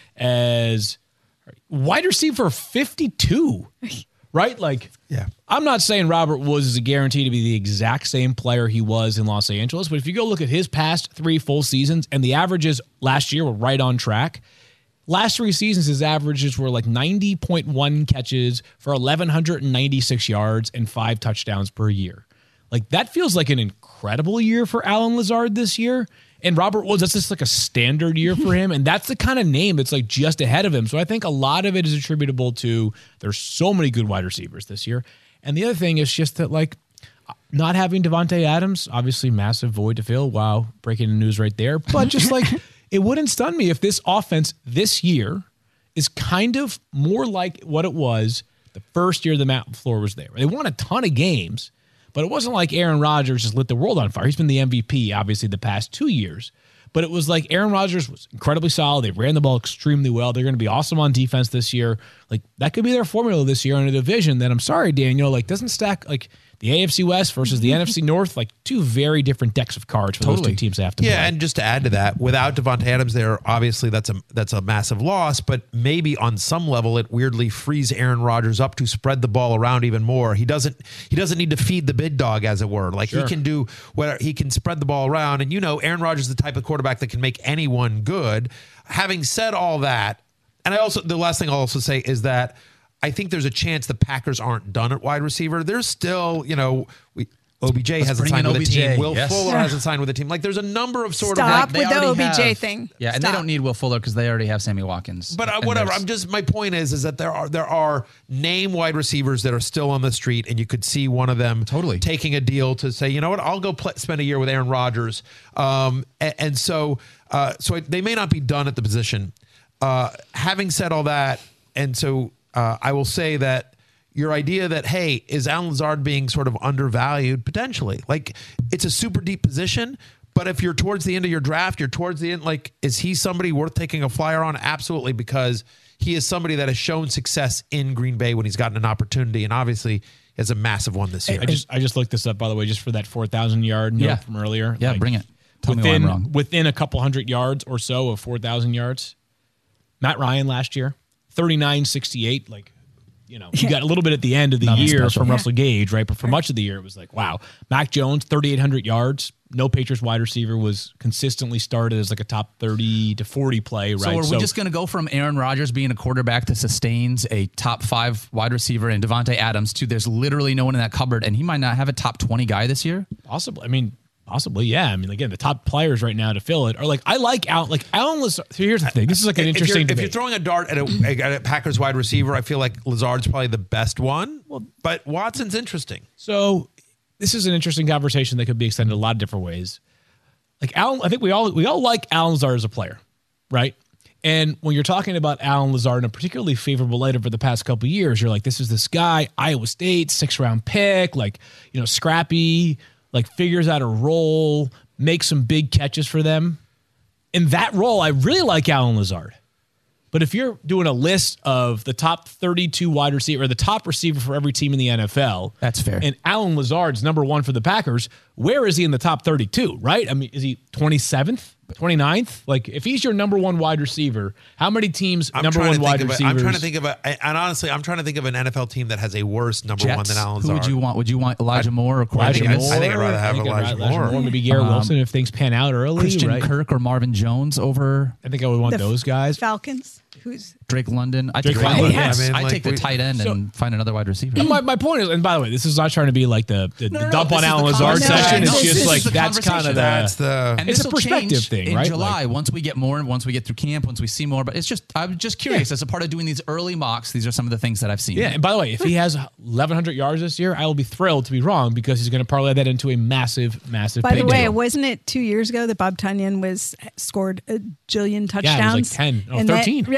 as wide receiver fifty-two, right? Like, Yeah. I'm not saying Robert Woods is a guarantee to be the exact same player he was in Los Angeles, but if you go look at his past three full seasons, and the averages last year were right on track. Last three seasons, his averages were like ninety point one catches for eleven ninety-six yards and five touchdowns per year. Like, that feels like an incredible year for Alan Lazard this year. And Robert Woods, that's just like a standard year for him. And that's the kind of name that's like just ahead of him. So I think a lot of it is attributable to there's so many good wide receivers this year. And the other thing is just that, like, not having Devontae Adams, obviously massive void to fill. Wow, breaking news right there. But just like, it wouldn't stun me if this offense this year is kind of more like what it was the first year the Matt LaFleur was there. They won a ton of games, but it wasn't like Aaron Rodgers just lit the world on fire. He's been the M V P, obviously, the past two years. But it was like Aaron Rodgers was incredibly solid. They ran the ball extremely well. They're going to be awesome on defense this year. Like, that could be their formula this year in a division that, I'm sorry, Daniel, like, doesn't stack like the A F C West versus the N F C North, like two very different decks of cards for those Totally. two teams to have to Yeah, play. and just to add to that, without Devontae Adams there, obviously that's a that's a massive loss, but maybe on some level it weirdly frees Aaron Rodgers up to spread the ball around even more. He doesn't he doesn't need to feed the big dog, as it were. Like, Sure. he can do whatever, he can spread the ball around, and you know Aaron Rodgers is the type of quarterback that can make anyone good. Having said all that, and I also the last thing I'll also say is that I think there's a chance the Packers aren't done at wide receiver. There's still, you know, we, O B J Let's hasn't bring signed in with O B J. a team. Will Yes. Fuller Yeah. hasn't signed with a team. Like, there's a number of sort Stop of They with the already O B J have- thing. Yeah, and Stop. they don't need Will Fuller because they already have Sammy Watkins. But uh, And whatever. there's- I'm just my point is is that there are there are name wide receivers that are still on the street, and you could see one of them Totally. taking a deal to say, you know what, I'll go play, spend a year with Aaron Rodgers. Um, and, and so uh, so they may not be done at the position. Uh, having said all that, and so uh, I will say that your idea that, hey, is Alan Lazard being sort of undervalued? Potentially. Like, it's a super deep position, but if you're towards the end of your draft, you're towards the end, like, is he somebody worth taking a flyer on? Absolutely, because he is somebody that has shown success in Green Bay when he's gotten an opportunity, and obviously has a massive one this year. I just I just looked this up, by the way, just for that four thousand yard note Yeah. from earlier. Yeah, bring it. Tell me why within, I'm wrong. Within a couple hundred yards or so of four thousand yards, Matt Ryan last year, thirty-nine sixty-eight. Like, you know, you got a little bit at the end of the Nothing year special. from Yeah. Russell Gage, right? But for much of the year, it was like, wow. Mac Jones, thirty-eight hundred yards. No Patriots wide receiver was consistently started as like a top thirty to forty play, right? So are we just going to go from Aaron Rodgers being a quarterback that sustains a top five wide receiver and Devontae Adams to there's literally no one in that cupboard, and he might not have a top twenty guy this year? Possibly. I mean, possibly, yeah. I mean, again, the top players right now to fill it are like, I like Alan, like Alan Lazard. Here's the thing. This is like an If interesting you're, if debate. you're throwing a dart at a, at a Packers wide receiver, I feel like Lazard's probably the best one. But Watson's interesting. So this is an interesting conversation that could be extended a lot of different ways. Like Alan, I think we all we all like Alan Lazard as a player, right? And when you're talking about Alan Lazard in a particularly favorable light over the past couple of years, you're like, this is this guy, Iowa State, six round pick, like, you know, scrappy, like figures out a role, makes some big catches for them. In that role, I really like Alan Lazard. But if you're doing a list of the top thirty-two wide receiver, or the top receiver for every team in the N F L, That's fair. and Alan Lazard's number one for the Packers, where is he in the top thirty-two, right? I mean, is he twenty-seventh, twenty-ninth? Like, if he's your number one wide receiver, how many teams I'm number trying one to wide think of receivers? a, I'm trying to think of a, and honestly, I'm trying to think of an N F L team that has a worse number one Jets? than Alan Who Lazard. would you want? Would you want Elijah Moore or Corey Elijah I think Moore. I'd- I think I'd rather have I think I'd Elijah rather Moore. Maybe Garrett Um, Wilson if things pan out early, Christian right? Kirk or Marvin Jones over I think I would want The those guys. Falcons, who's Drake London? I Drake take London, London. yes. I mean, I like, take the we- tight end So- and find another wide receiver. And my, my point is, and by the way, this is not trying to be like the, the, No, the no, dump no, on this is Alan the Lazard conversation. session. No, It's this just is like the that's kind of conversation. the That's the. And It's this a will perspective change thing, in right? July, once we get more, once we get through camp, once we see more. But it's just, I'm just curious. As a part of doing these early mocks, these are some of the things that I've seen. Yeah, and by the way, if he has eleven hundred yards this year, I will be thrilled to be wrong because he's going to parlay that into a massive, massive. By the payday. way, wasn't it two years ago that Bob Tunyon was scored a jillion touchdowns? ten. Oh, and thirteen. Then,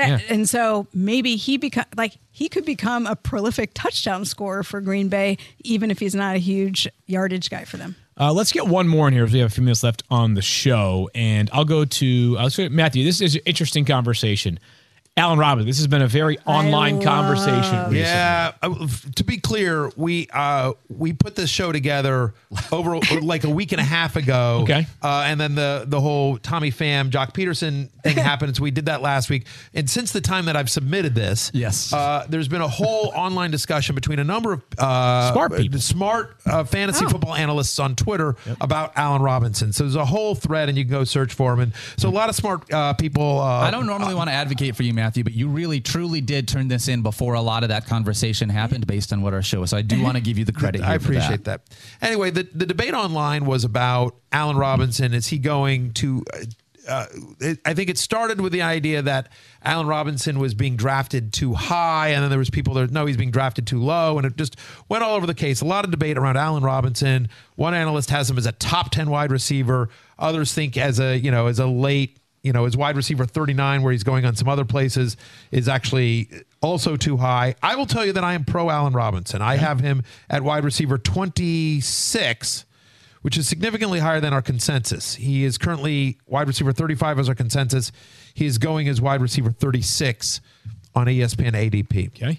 Yeah, Yeah. and so maybe he become like he could become a prolific touchdown scorer for Green Bay, even if he's not a huge yardage guy for them. Uh, let's get one more in here. If we have a few minutes left on the show, and I'll go to uh, let's go to Matthew. This is an interesting conversation. Allen Robinson. This has been a very online love- conversation. Recently. Yeah, uh, to be clear, we uh, we put this show together over like a week and a half ago. Okay. uh, and then the the whole Tommy Pham, Jock Peterson thing happened. So we did that last week. And since the time that I've submitted this, Yes. uh, there's been a whole online discussion between a number of uh, Smart people. smart uh, fantasy Oh. football analysts on Twitter about Allen Robinson. So there's a whole thread, and you can go search for him. And so a lot of smart uh, people. Uh, I don't normally want to advocate for you, Matthew, but you really, truly did turn this in before a lot of that conversation happened based on what our show is. So I do want to give you the credit. I here for appreciate that. Anyway, the, the debate online was about Allen Robinson. Is he going to? Uh, it, I think it started with the idea that Allen Robinson was being drafted too high, and then there was people that no, he's being drafted too low, and it just went all over the case. A lot of debate around Allen Robinson. One analyst has him as a top ten wide receiver. Others think as a you know as a late. You know, his wide receiver thirty-nine, where he's going on some other places, is actually also too high. I will tell you that I am pro Allen Robinson. I have him at wide receiver twenty-six, which is significantly higher than our consensus. He is currently wide receiver thirty-five as our consensus. He is going as wide receiver thirty-six on E S P N A D P. Okay.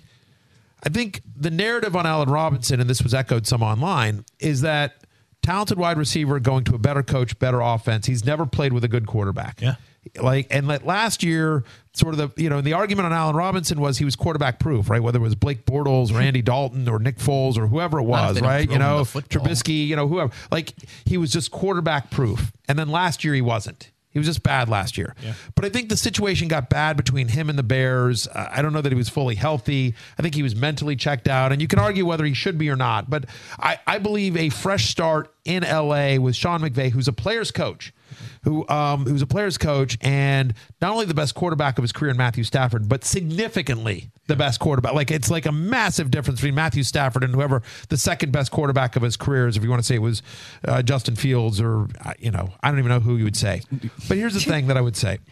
I think the narrative on Allen Robinson, and this was echoed some online, is that talented wide receiver going to a better coach, better offense. He's never played with a good quarterback. Yeah. Like, and like last year, sort of the, you know, the argument on Allen Robinson was he was quarterback proof, right? Whether it was Blake Bortles or Andy Dalton or Nick Foles or whoever it Not if was, they don't right? throw You him know, the football. Trubisky, you know, whoever. Like, he was just quarterback proof. And then last year he wasn't. He was just bad last year. Yeah. But I think the situation got bad between him and the Bears. Uh, I don't know that he was fully healthy. I think he was mentally checked out. And you can argue whether he should be or not. But I, I believe a fresh start in L A with Sean McVay, who's a player's coach, who um, who's a player's coach, and not only the best quarterback of his career in Matthew Stafford, but significantly the best quarterback. Like, it's like a massive difference between Matthew Stafford and whoever the second best quarterback of his career is. If you want to say it was uh, Justin Fields or, uh, you know, I don't even know who you would say. But here's the thing that I would say.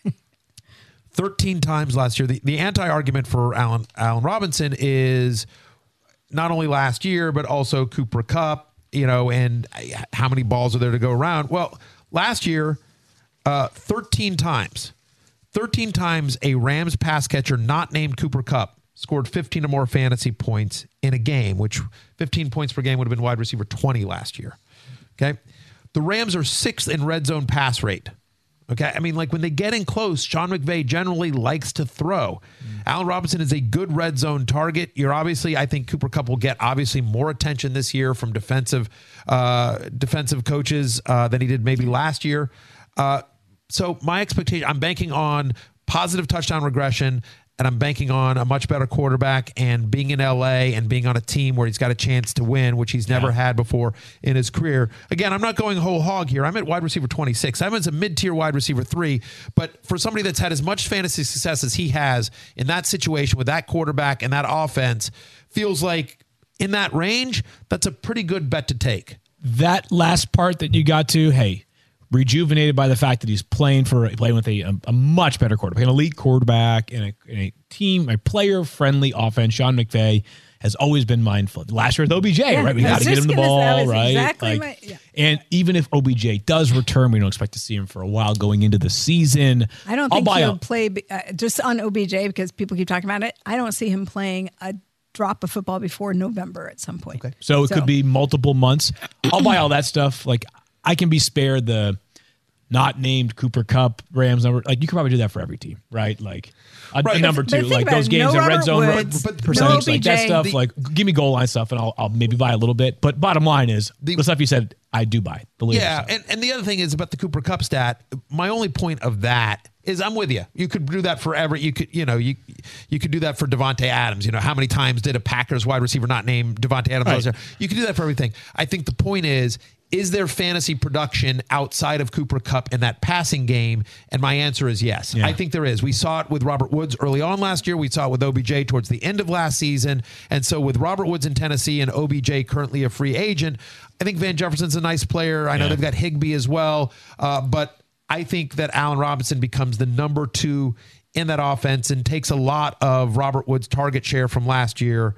thirteen times last year, the, the anti-argument for Allen, Allen Robinson is not only last year, but also Cooper Kupp, you know, and how many balls are there to go around? Well, last year, uh, thirteen times, thirteen times a Rams pass catcher not named Cooper Kupp scored fifteen or more fantasy points in a game, which fifteen points per game would have been wide receiver twenty last year. Okay. The Rams are sixth in red zone pass rate. Okay. I mean, like, when they get in close, Sean McVay generally likes to throw. Mm. Allen Robinson is a good red zone target. You're obviously, I think Cooper Kupp will get obviously more attention this year from defensive, uh, defensive coaches uh, than he did maybe last year. Uh, so my expectation, I'm banking on positive touchdown regression, and I'm banking on a much better quarterback and being in L A and being on a team where he's got a chance to win, which he's never Yeah. had before in his career. Again, I'm not going whole hog here. I'm at wide receiver twenty-six. I'm as a mid-tier wide receiver three. But for somebody that's had as much fantasy success as he has in that situation with that quarterback and that offense, feels like in that range, that's a pretty good bet to take. That last part that you got to, hey, rejuvenated by the fact that he's playing for playing with a, a, a much better quarterback, an elite quarterback, and a, and a team, a player-friendly offense. Sean McVay has always been mindful. Last year with O B J, Yeah, right? We I got was to get him just the gonna say, that ball, was right? exactly Like, my- yeah. And even if O B J does return, we don't expect to see him for a while going into the season. I don't I'll think buy he'll a- play uh, just on O B J because people keep talking about it. I don't see him playing a drop of football before November at some point. Okay. So it could be multiple months. I'll buy all that stuff. Like, I can be spared the not named Cooper Kupp Rams number. Like, you could probably do that for every team, right? Like a, Right. a number But two, think like about those it. games No in red Robert zone Woods, but, no percentage, like that O B J. stuff. The- like, give me goal line stuff, and I'll, I'll maybe buy a little bit. But bottom line is The- the stuff you said, I do buy the later Yeah, stuff. and, and the other thing is about the Cooper Kupp stat. My only point of that is I'm with you. You could do that forever. You could, you know, you you could do that for Devontae Adams. You know, how many times did a Packers wide receiver not named Devontae Adams? Right. last year? You could do that for everything. I think the point is, is there fantasy production outside of Cooper Kupp in that passing game? And my answer is yes. Yeah. I think there is. We saw it with Robert Woods early on last year. We saw it with O B J towards the end of last season. And so with Robert Woods in Tennessee and O B J currently a free agent, I think Van Jefferson's a nice player. I know Yeah. they've got Higbee as well. Uh, but I think that Allen Robinson becomes the number two in that offense and takes a lot of Robert Woods' target share from last year.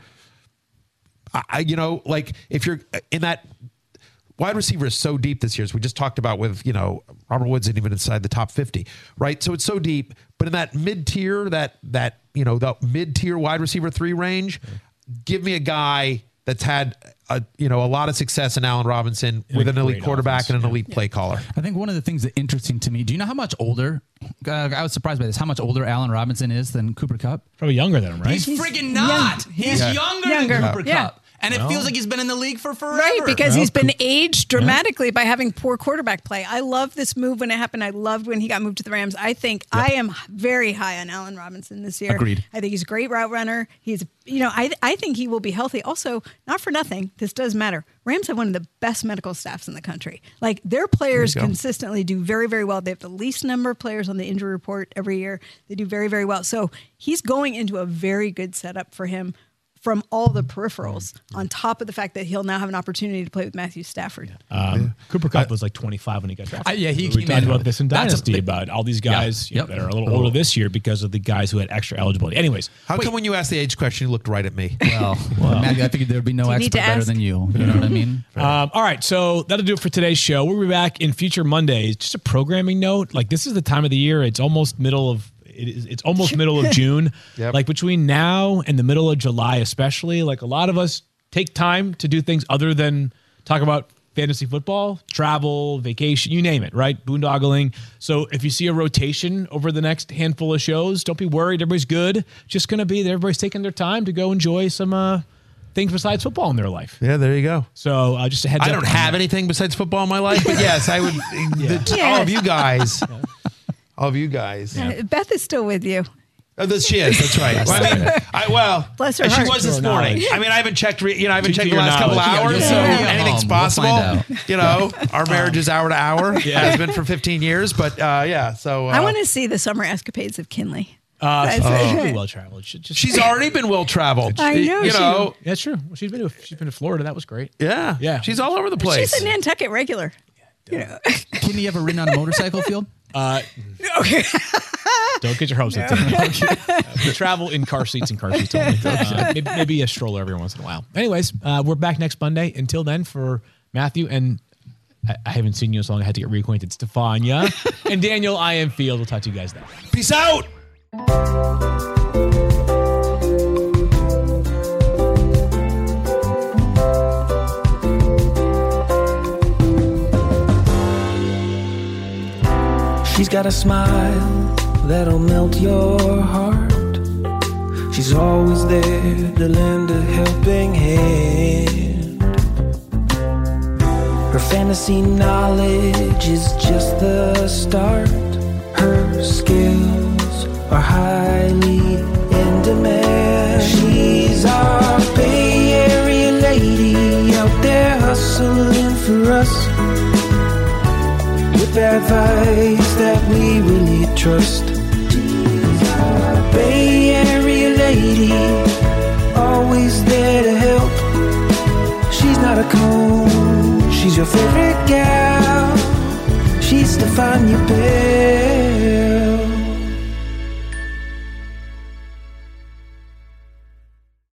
I, I you know, like if you're in that wide receiver is so deep this year, as we just talked about with, you know, Robert Woods isn't even inside the top fifty, right? So it's so deep, but in that mid-tier, that, that, you know, the mid-tier wide receiver three range, give me a guy that's had a, you know, a lot of success in Allen Robinson And with a an elite great quarterback offense, and an yeah. elite play caller. I think one of the things that interesting to me, do you know how much older, uh, I was surprised by this, how much older Allen Robinson is than Cooper Kupp? Probably younger than him, right? He's, friggin' not. He's Yeah. younger, Younger. than Cooper Yeah. Kupp. And it feels like he's been in the league for forever. Right, because Well, he's been Coop- aged dramatically by having poor quarterback play. I love this move when it happened. I loved when he got moved to the Rams. I think I am very high on Allen Robinson this year. Agreed. I think he's a great route runner. He's, you know, I I think he will be healthy. Also, not for nothing, this does matter. Rams have one of the best medical staffs in the country. Like their players There you go. consistently do very, very well. They have the least number of players on the injury report every year. They do very, very well. So he's going into a very good setup for him from all the peripherals, on top of the fact that he'll now have an opportunity to play with Matthew Stafford. Um, Cooper Kupp was like twenty-five when he got drafted. Uh, yeah, he we came talked in- about this in that's a Dynasty big- about all these guys Yeah. you know, Yep. that are a little older this year because of the guys who had extra eligibility. Anyways, How come when you asked the age question, you looked right at me? Well, Matthew, I figured the'd be no Do you need expert to better ask? than you. You know what I mean? Um, all right, so that'll do it for today's show. We'll be back in future Mondays. Just a programming note: like this is the time of the year; it's almost middle of it is, it's almost middle of June. Yep. Like between now and the middle of July, especially, like a lot of us take time to do things other than talk about fantasy football, travel, vacation, you name it, right? Boondoggling. So if you see a rotation over the next handful of shows, don't be worried. Everybody's good. Just going to be there. Everybody's taking their time to go enjoy some uh, things besides football in their life. Yeah, there you go. So uh, just a heads up. I don't on have that. anything besides football in my life, but yes, I would. the- all of you guys, all of you guys. Uh, Beth is still with you. Oh, this she is. That's right. Well, I mean, I, well, Bless her she heart. was this To her morning. knowledge. I mean, I haven't checked. Re, you know, I haven't To- checked to the your last couple knowledge. hours. Yeah, So yeah, yeah. anything's Um, we'll possible. find out. You know, our marriage is hour to hour. Yeah. It has been for fifteen years. But uh, yeah, so uh, I want to see the summer escapades of Kinley. Uh, That's she's it. pretty well traveled. She just, She's already been well traveled. I know You she- know, That's true. Well, she's been to she's been to Florida. That was great. yeah, Yeah. She's all over the place. She's a Nantucket regular. You know. Can you ever ridden on a motorcycle field? Uh, don't get your hopes up. Uh, we travel in car seats and car seats only. Uh, maybe, maybe a stroller every once in a while. Anyways, uh, we're back next Monday. Until then, for Matthew and I, I haven't seen you so long. I had to get reacquainted. Stefania and Daniel, I am Field. We'll talk to you guys then. Peace out. She's got a smile that'll melt your heart. She's always there to lend a helping hand. Her fantasy knowledge is just the start. Her skills are highly in demand. She's our Bay Area lady out there hustling for us, with advice that we really trust. She's our Bay Area lady, always there to help. She's not a coach, she's your favorite gal. She's Stefania Bell.